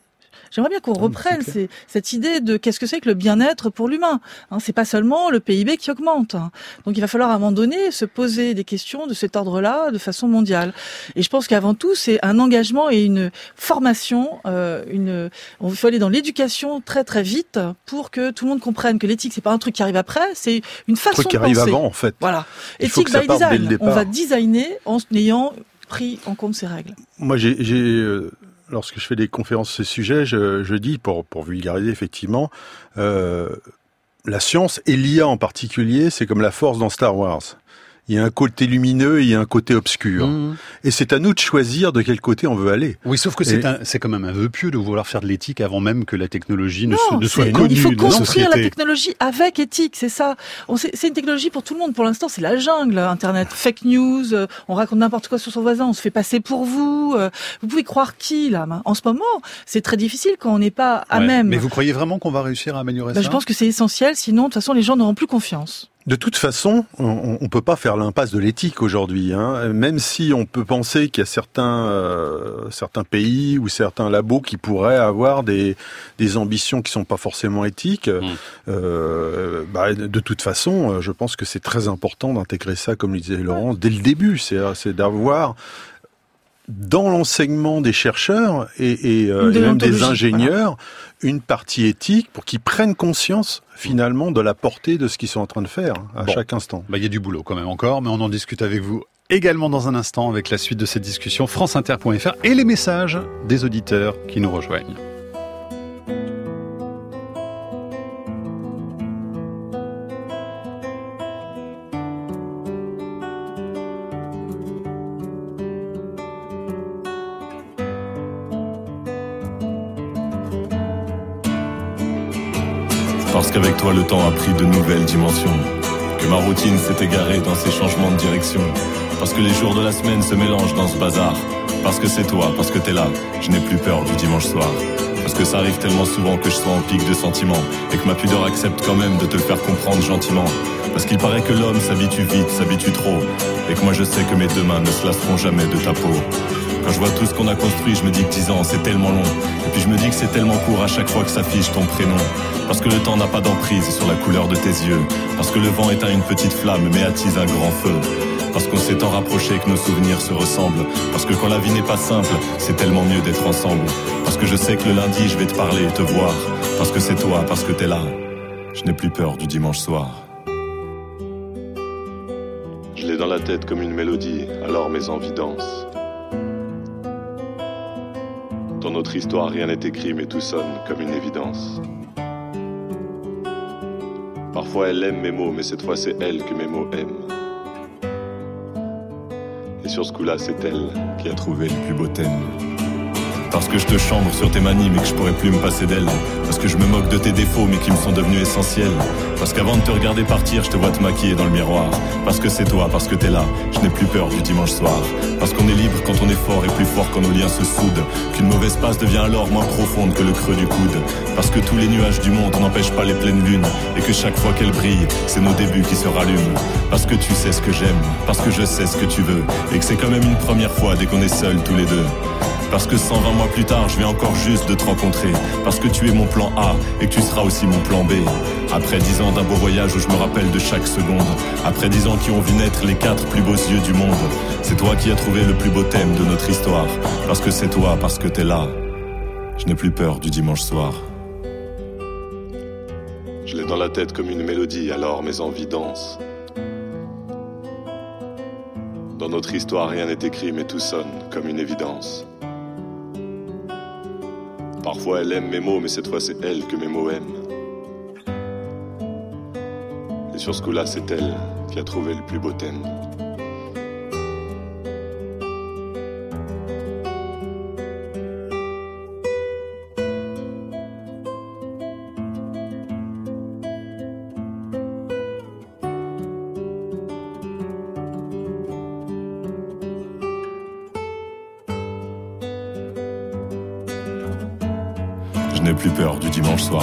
J'aimerais bien qu'on reprenne cette idée de qu'est-ce que c'est que le bien-être pour l'humain. C'est pas seulement le PIB qui augmente. Donc il va falloir à un moment donné se poser des questions de cet ordre-là de façon mondiale. Et je pense qu'avant tout, c'est un engagement et une formation. Il faut aller dans l'éducation très très vite pour que tout le monde comprenne que l'éthique, c'est pas un truc qui arrive après, c'est une façon de penser. Un truc qui arrive avant, en fait. Voilà. Éthique by design. On va designer en ayant pris en compte ces règles. Moi, lorsque je fais des conférences sur ces sujets, je dis, pour vulgariser effectivement, la science et l'IA en particulier, c'est comme la force dans Star Wars. Il y a un côté lumineux et il y a un côté obscur. Et c'est à nous de choisir de quel côté on veut aller. Oui, sauf que c'est quand même un vœu pieux de vouloir faire de l'éthique avant même que la technologie ne soit connue. Il faut construire la technologie avec éthique, c'est ça. C'est une technologie pour tout le monde. Pour l'instant, c'est la jungle, Internet. Fake news, on raconte n'importe quoi sur son voisin, on se fait passer pour vous. Vous pouvez croire qui, là? En ce moment, c'est très difficile quand on n'est pas à même. Mais vous croyez vraiment qu'on va réussir à améliorer ça? Je pense que c'est essentiel, sinon, de toute façon, les gens n'auront plus confiance. De toute façon, on peut pas faire l'impasse de l'éthique aujourd'hui, même si on peut penser qu'il y a certains pays ou certains labos qui pourraient avoir des ambitions qui sont pas forcément éthiques. De toute façon, je pense que c'est très important d'intégrer ça, comme le disait Laurence, dès le début. C'est d'avoir dans l'enseignement des chercheurs et même des ingénieurs, une partie éthique pour qu'ils prennent conscience finalement de la portée de ce qu'ils sont en train de faire à chaque instant. Il y a du boulot quand même encore, mais on en discute avec vous également dans un instant avec la suite de cette discussion, franceinter.fr et les messages des auditeurs qui nous rejoignent. Parce qu'avec toi le temps a pris de nouvelles dimensions, que ma routine s'est égarée dans ces changements de direction, parce que les jours de la semaine se mélangent dans ce bazar, parce que c'est toi, parce que t'es là, je n'ai plus peur du dimanche soir, parce que ça arrive tellement souvent que je sois en pic de sentiments, et que ma pudeur accepte quand même de te le faire comprendre gentiment, parce qu'il paraît que l'homme s'habitue vite, s'habitue trop, et que moi je sais que mes deux mains ne se lasseront jamais de ta peau. Quand je vois tout ce qu'on a construit, je me dis que 10 ans c'est tellement long. Et puis je me dis que c'est tellement court à chaque fois que s'affiche ton prénom. Parce que le temps n'a pas d'emprise sur la couleur de tes yeux. Parce que le vent éteint une petite flamme mais attise un grand feu. Parce qu'on s'est tant rapproché que nos souvenirs se ressemblent. Parce que quand la vie n'est pas simple, c'est tellement mieux d'être ensemble. Parce que je sais que le lundi je vais te parler et te voir. Parce que c'est toi, parce que t'es là. Je n'ai plus peur du dimanche soir. Je l'ai dans la tête comme une mélodie, alors mes envies dansent. Dans notre histoire, rien n'est écrit, mais tout sonne comme une évidence. Parfois, elle aime mes mots, mais cette fois, c'est elle que mes mots aiment. Et sur ce coup-là, c'est elle qui a trouvé le plus beau thème. Parce que je te chambre sur tes manies, mais que je pourrais plus me passer d'elle. Parce que je me moque de tes défauts, mais qui me sont devenus essentiels. Parce qu'avant de te regarder partir, je te vois te maquiller dans le miroir. Parce que c'est toi, parce que t'es là, je n'ai plus peur du dimanche soir. Parce qu'on est libre quand on est fort et plus fort quand nos liens se soudent. Qu'une mauvaise passe devient alors moins profonde que le creux du coude. Parce que tous les nuages du monde n'empêchent pas les pleines lunes. Et que chaque fois qu'elles brillent, c'est nos débuts qui se rallument. Parce que tu sais ce que j'aime, parce que je sais ce que tu veux. Et que c'est quand même une première fois dès qu'on est seuls tous les deux. Parce que 120 mois plus tard, je viens encore juste de te rencontrer. Parce que tu es mon plan A et que tu seras aussi mon plan B. Après 10 ans d'un beau voyage où je me rappelle de chaque seconde. Après 10 ans qui ont vu naître les 4 plus beaux yeux du monde. C'est toi qui as trouvé le plus beau thème de notre histoire. Parce que c'est toi, parce que t'es là. Je n'ai plus peur du dimanche soir. Je l'ai dans la tête comme une mélodie, alors mes envies dansent. Dans notre histoire, rien n'est écrit, mais tout sonne comme une évidence. Parfois elle aime mes mots, mais cette fois c'est elle que mes mots aiment. Et sur ce coup-là, c'est elle qui a trouvé le plus beau thème. Je n'ai plus peur du dimanche soir.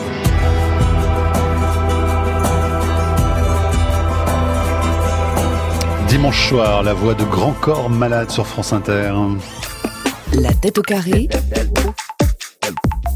Dimanche soir, la voix de Grand Corps Malade sur France Inter. La tête au carré.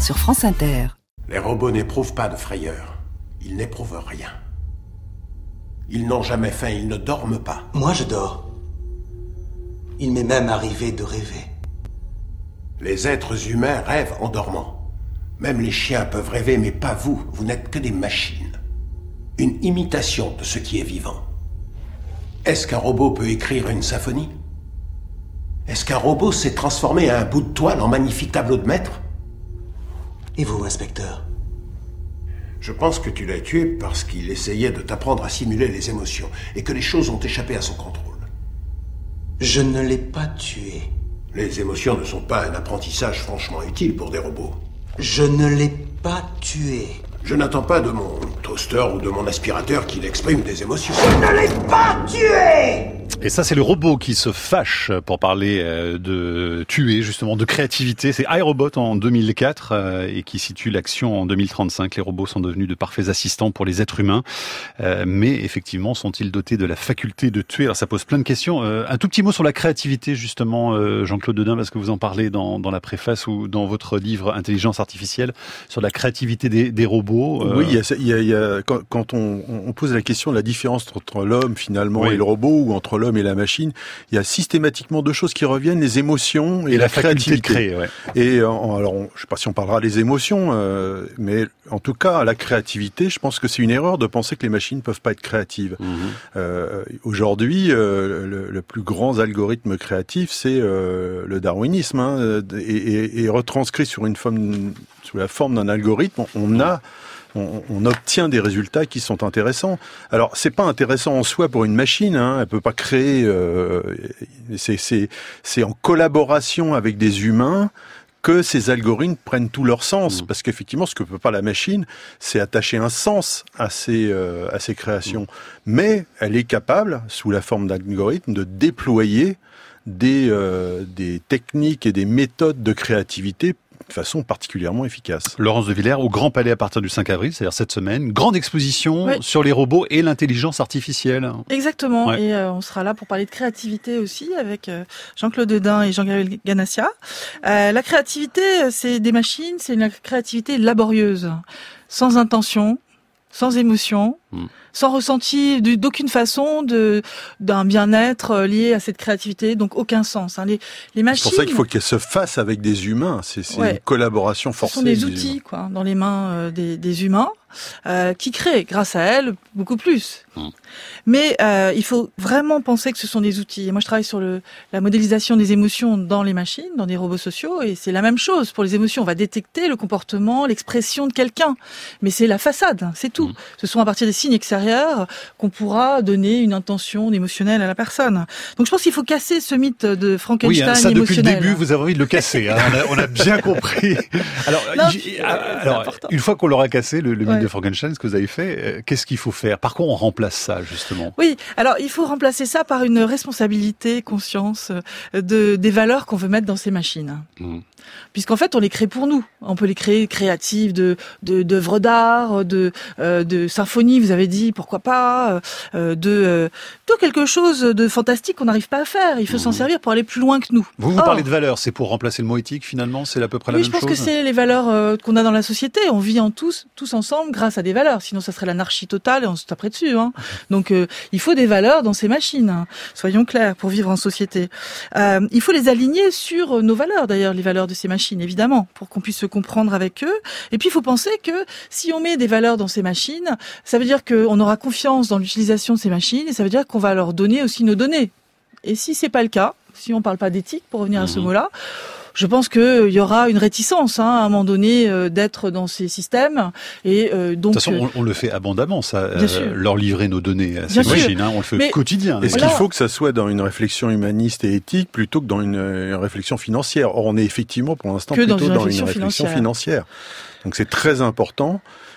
sur France Inter. Les robots n'éprouvent pas de frayeur. Ils n'éprouvent rien. Ils n'ont jamais faim, ils ne dorment pas. Moi, je dors. Il m'est même arrivé de rêver. Les êtres humains rêvent en dormant. Même les chiens peuvent rêver, mais pas vous. Vous n'êtes que des machines. Une imitation de ce qui est vivant. Est-ce qu'un robot peut écrire une symphonie? Est-ce qu'un robot s'est transformé à un bout de toile en magnifique tableau de maître? Et vous, inspecteur? Je pense que tu l'as tué parce qu'il essayait de t'apprendre à simuler les émotions et que les choses ont échappé à son contrôle. Je ne l'ai pas tué. Les émotions ne sont pas un apprentissage franchement utile pour des robots. Je ne l'ai pas tué. Je n'attends pas de mon toaster ou de mon aspirateur qu'il exprime des émotions. Je ne l'ai pas tué! Et ça, c'est le robot qui se fâche pour parler de tuer, justement, de créativité. C'est iRobot en 2004 et qui situe l'action en 2035. Les robots sont devenus de parfaits assistants pour les êtres humains. Mais effectivement, sont-ils dotés de la faculté de tuer? Alors ça pose plein de questions. Un tout petit mot sur la créativité, justement, Jean-Claude Dedin, parce que vous en parlez dans la préface ou dans votre livre Intelligence artificielle, sur la créativité des robots. Oui, quand on pose la question de la différence entre l'homme, finalement, et le robot, ou entre l'homme et la machine, il y a systématiquement deux choses qui reviennent, les émotions et la créativité. De créer, ouais. Et alors, je sais pas si on parlera des émotions, mais en tout cas, la créativité, je pense que c'est une erreur de penser que les machines ne peuvent pas être créatives. Aujourd'hui, le plus grand algorithme créatif, c'est le darwinisme, hein, et retranscrit sous la forme d'un algorithme, on obtient des résultats qui sont intéressants. Alors, c'est pas intéressant en soi pour une machine, hein, elle peut pas créer. C'est en collaboration avec des humains que ces algorithmes prennent tout leur sens, parce qu'effectivement, ce que peut pas la machine, c'est attacher un sens à ces créations. Mais elle est capable, sous la forme d'algorithmes, de déployer des techniques et des méthodes de créativité de façon particulièrement efficace. Laurence de Villers, au Grand Palais à partir du 5 avril, c'est-à-dire cette semaine, grande exposition sur les robots et l'intelligence artificielle. Exactement, et on sera là pour parler de créativité aussi avec Jean-Claude Dedin et Jean-Gabriel Ganassia. La créativité, c'est des machines, c'est une créativité laborieuse, sans intention, sans émotion, sans ressenti d'aucune façon d'un bien-être lié à cette créativité, donc aucun sens. Hein. Les machines. C'est pour ça qu'il faut qu'elles se fassent avec des humains. C'est une collaboration forcée. Ce sont des outils, quoi, dans les mains des humains, qui créent, grâce à elles, beaucoup plus. Mais il faut vraiment penser que ce sont des outils. Et moi, je travaille sur la modélisation des émotions dans les machines, dans des robots sociaux, et c'est la même chose. Pour les émotions, on va détecter le comportement, l'expression de quelqu'un. Mais c'est la façade, c'est tout. Ce sont à partir des signes extérieurs qu'on pourra donner une intention émotionnelle à la personne. Donc je pense qu'il faut casser ce mythe de Frankenstein ça, émotionnel. Depuis le début, vous avez envie de le casser. Hein. On a bien compris. Alors, une fois qu'on l'aura cassé, le mythe de Frankenstein, ce que vous avez fait, qu'est-ce qu'il faut faire? Par quoi on remplace ça, justement? Oui, alors il faut remplacer ça par une responsabilité, conscience des valeurs qu'on veut mettre dans ces machines. Puisqu'en fait, on les crée pour nous. On peut les créer créatives d'œuvres d'art, de symphonies, vous avez dit, pourquoi pas, de quelque chose de fantastique qu'on n'arrive pas à faire. Il faut s'en servir pour aller plus loin que nous. Vous parlez de valeurs, c'est pour remplacer le mot éthique, finalement? C'est à peu près la même chose? Oui, je pense que c'est les valeurs qu'on a dans la société. On vit tous ensemble grâce à des valeurs. Sinon, ça serait l'anarchie totale et on se taperait dessus. Hein. Donc, il faut des valeurs dans ces machines. Hein. Soyons clairs, pour vivre en société. Il faut les aligner sur nos valeurs, d'ailleurs, les valeurs de ces machines, évidemment, pour qu'on puisse se comprendre avec eux. Et puis, il faut penser que si on met des valeurs dans ces machines, ça veut dire qu'on aura confiance dans l'utilisation de ces machines et ça veut dire qu'on va leur donner aussi nos données. Et si c'est pas le cas, si on parle pas d'éthique, pour revenir à ce mot-là, je pense qu'il y aura une réticence, à un moment donné, d'être dans ces systèmes. Et donc, de toute façon, on le fait abondamment, ça, leur livrer nos données à ces machines. Hein, on le fait au quotidien. Est-ce qu'il faut que ça soit dans une réflexion humaniste et éthique plutôt que dans une réflexion financière? Or, on est effectivement, pour l'instant, plutôt dans une réflexion financière. Donc, c'est très important.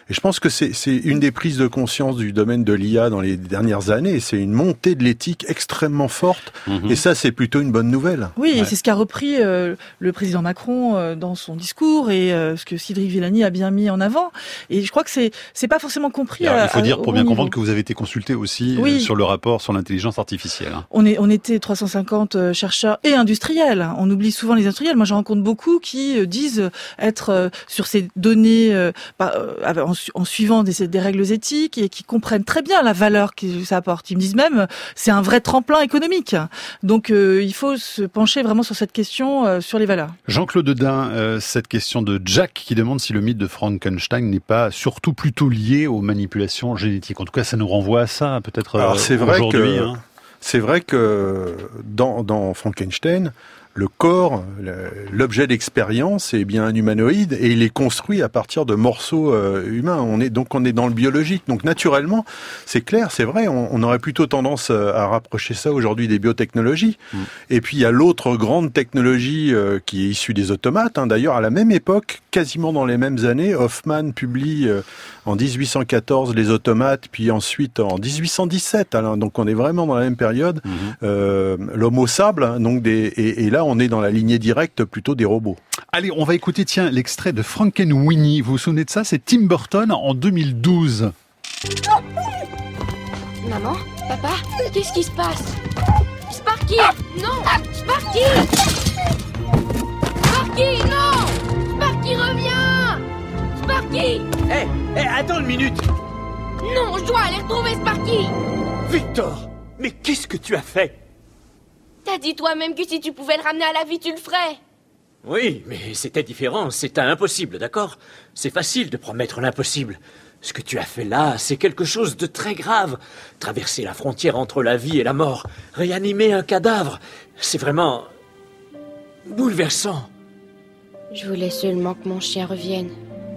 Et je pense que c'est une des prises de conscience du domaine de l'IA dans les dernières années. C'est une montée de l'éthique extrêmement forte. Et ça, c'est plutôt une bonne nouvelle. Oui, et c'est ce qu'a repris le président Macron dans son discours et ce que Cédric Villani a bien mis en avant. Et je crois que c'est pas forcément compris. Alors, il faut dire, pour bien comprendre, que vous avez été consulté aussi sur le rapport sur l'intelligence artificielle. On était 350 chercheurs et industriels. On oublie souvent les industriels. Moi, j'en rencontre beaucoup qui disent être sur ces données en suivant des règles éthiques et qui comprennent très bien la valeur que ça apporte. Ils me disent même c'est un vrai tremplin économique. Donc il faut se pencher vraiment sur cette question, sur les valeurs. Jean-Claude Dain, cette question de Jack qui demande si le mythe de Frankenstein n'est pas surtout plutôt lié aux manipulations génétiques. En tout cas, ça nous renvoie à ça, peut-être aujourd'hui. C'est vrai que dans Frankenstein, le corps, l'objet d'expérience est bien un humanoïde et il est construit à partir de morceaux humains. On est dans le biologique. Donc naturellement, c'est clair, c'est vrai, on aurait plutôt tendance à rapprocher ça aujourd'hui des biotechnologies. Et puis il y a l'autre grande technologie qui est issue des automates. D'ailleurs, à la même époque, quasiment dans les mêmes années, Hoffman publie en 1814 les automates, puis ensuite en 1817. Donc on est vraiment dans la même période. L'homo sable, donc et là on est dans la lignée directe plutôt des robots. Allez, on va écouter l'extrait de Frankenweenie. Vous vous souvenez de ça? C'est Tim Burton en 2012. Maman, papa, qu'est-ce qui se passe? Sparky, non, Sparky, Sparky, non, Sparky reviens, Sparky. Attends une minute. Non, je dois aller retrouver Sparky. Victor, mais qu'est-ce que tu as fait? T'as dit toi-même que si tu pouvais le ramener à la vie, tu le ferais. Oui, mais c'était différent, c'était impossible, d'accord? C'est facile de promettre l'impossible. Ce que tu as fait là, c'est quelque chose de très grave. Traverser la frontière entre la vie et la mort, réanimer un cadavre, c'est vraiment bouleversant. Je voulais seulement que mon chien revienne.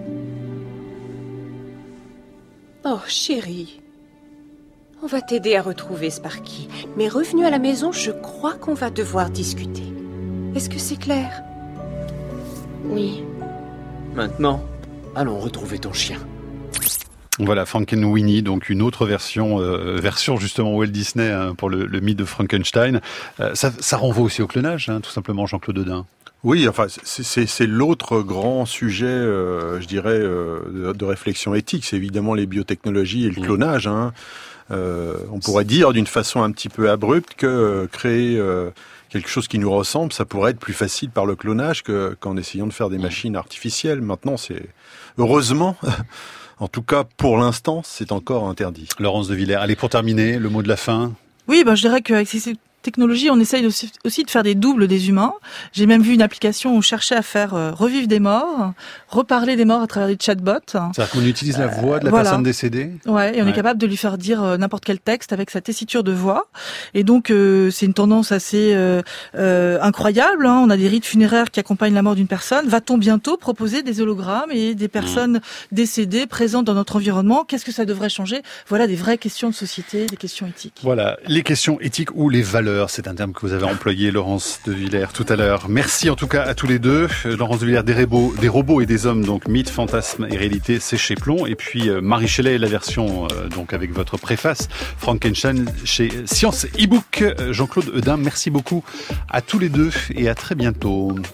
Oh, chérie. On va t'aider à retrouver Sparky. Mais revenu à la maison, je crois qu'on va devoir discuter. Est-ce que c'est clair? Oui. Maintenant, allons retrouver ton chien. Voilà, Frankenweenie, donc une autre version justement Walt Disney pour le mythe de Frankenstein. Ça renvoie aussi au clonage, tout simplement, Jean-Claude Dain. Oui, enfin, c'est l'autre grand sujet, je dirais, de réflexion éthique. C'est évidemment les biotechnologies et le clonage. On pourrait dire d'une façon un petit peu abrupte que créer quelque chose qui nous ressemble, ça pourrait être plus facile par le clonage qu'en essayant de faire des machines artificielles. Maintenant, c'est heureusement, en tout cas pour l'instant, c'est encore interdit. Laurence de Villers, allez, pour terminer, le mot de la fin. Oui, je dirais qu'avec ces technologie, on essaye aussi de faire des doubles des humains. J'ai même vu une application où on cherchait à faire revivre des morts, reparler des morts à travers des chatbots. C'est-à-dire qu'on utilise la voix de la personne décédée. Ouais, et on est capable de lui faire dire n'importe quel texte avec sa tessiture de voix. Et donc c'est une tendance assez incroyable. On a des rites funéraires qui accompagnent la mort d'une personne. Va-t-on bientôt proposer des hologrammes et des personnes décédées présentes dans notre environnement? Qu'est-ce que ça devrait changer? Voilà des vraies questions de société, des questions éthiques. Voilà, les questions éthiques ou les valeurs. C'est un terme que vous avez employé, Laurence de Villers, tout à l'heure. Merci en tout cas à tous les deux. Laurence de Villers, des robots et des hommes, donc mythe, fantasme et réalité, c'est chez Plomb. Et puis Marie Shelley, la version donc avec votre préface, Frankenstein chez Science eBook. Jean-Claude Dain, merci beaucoup à tous les deux et à très bientôt.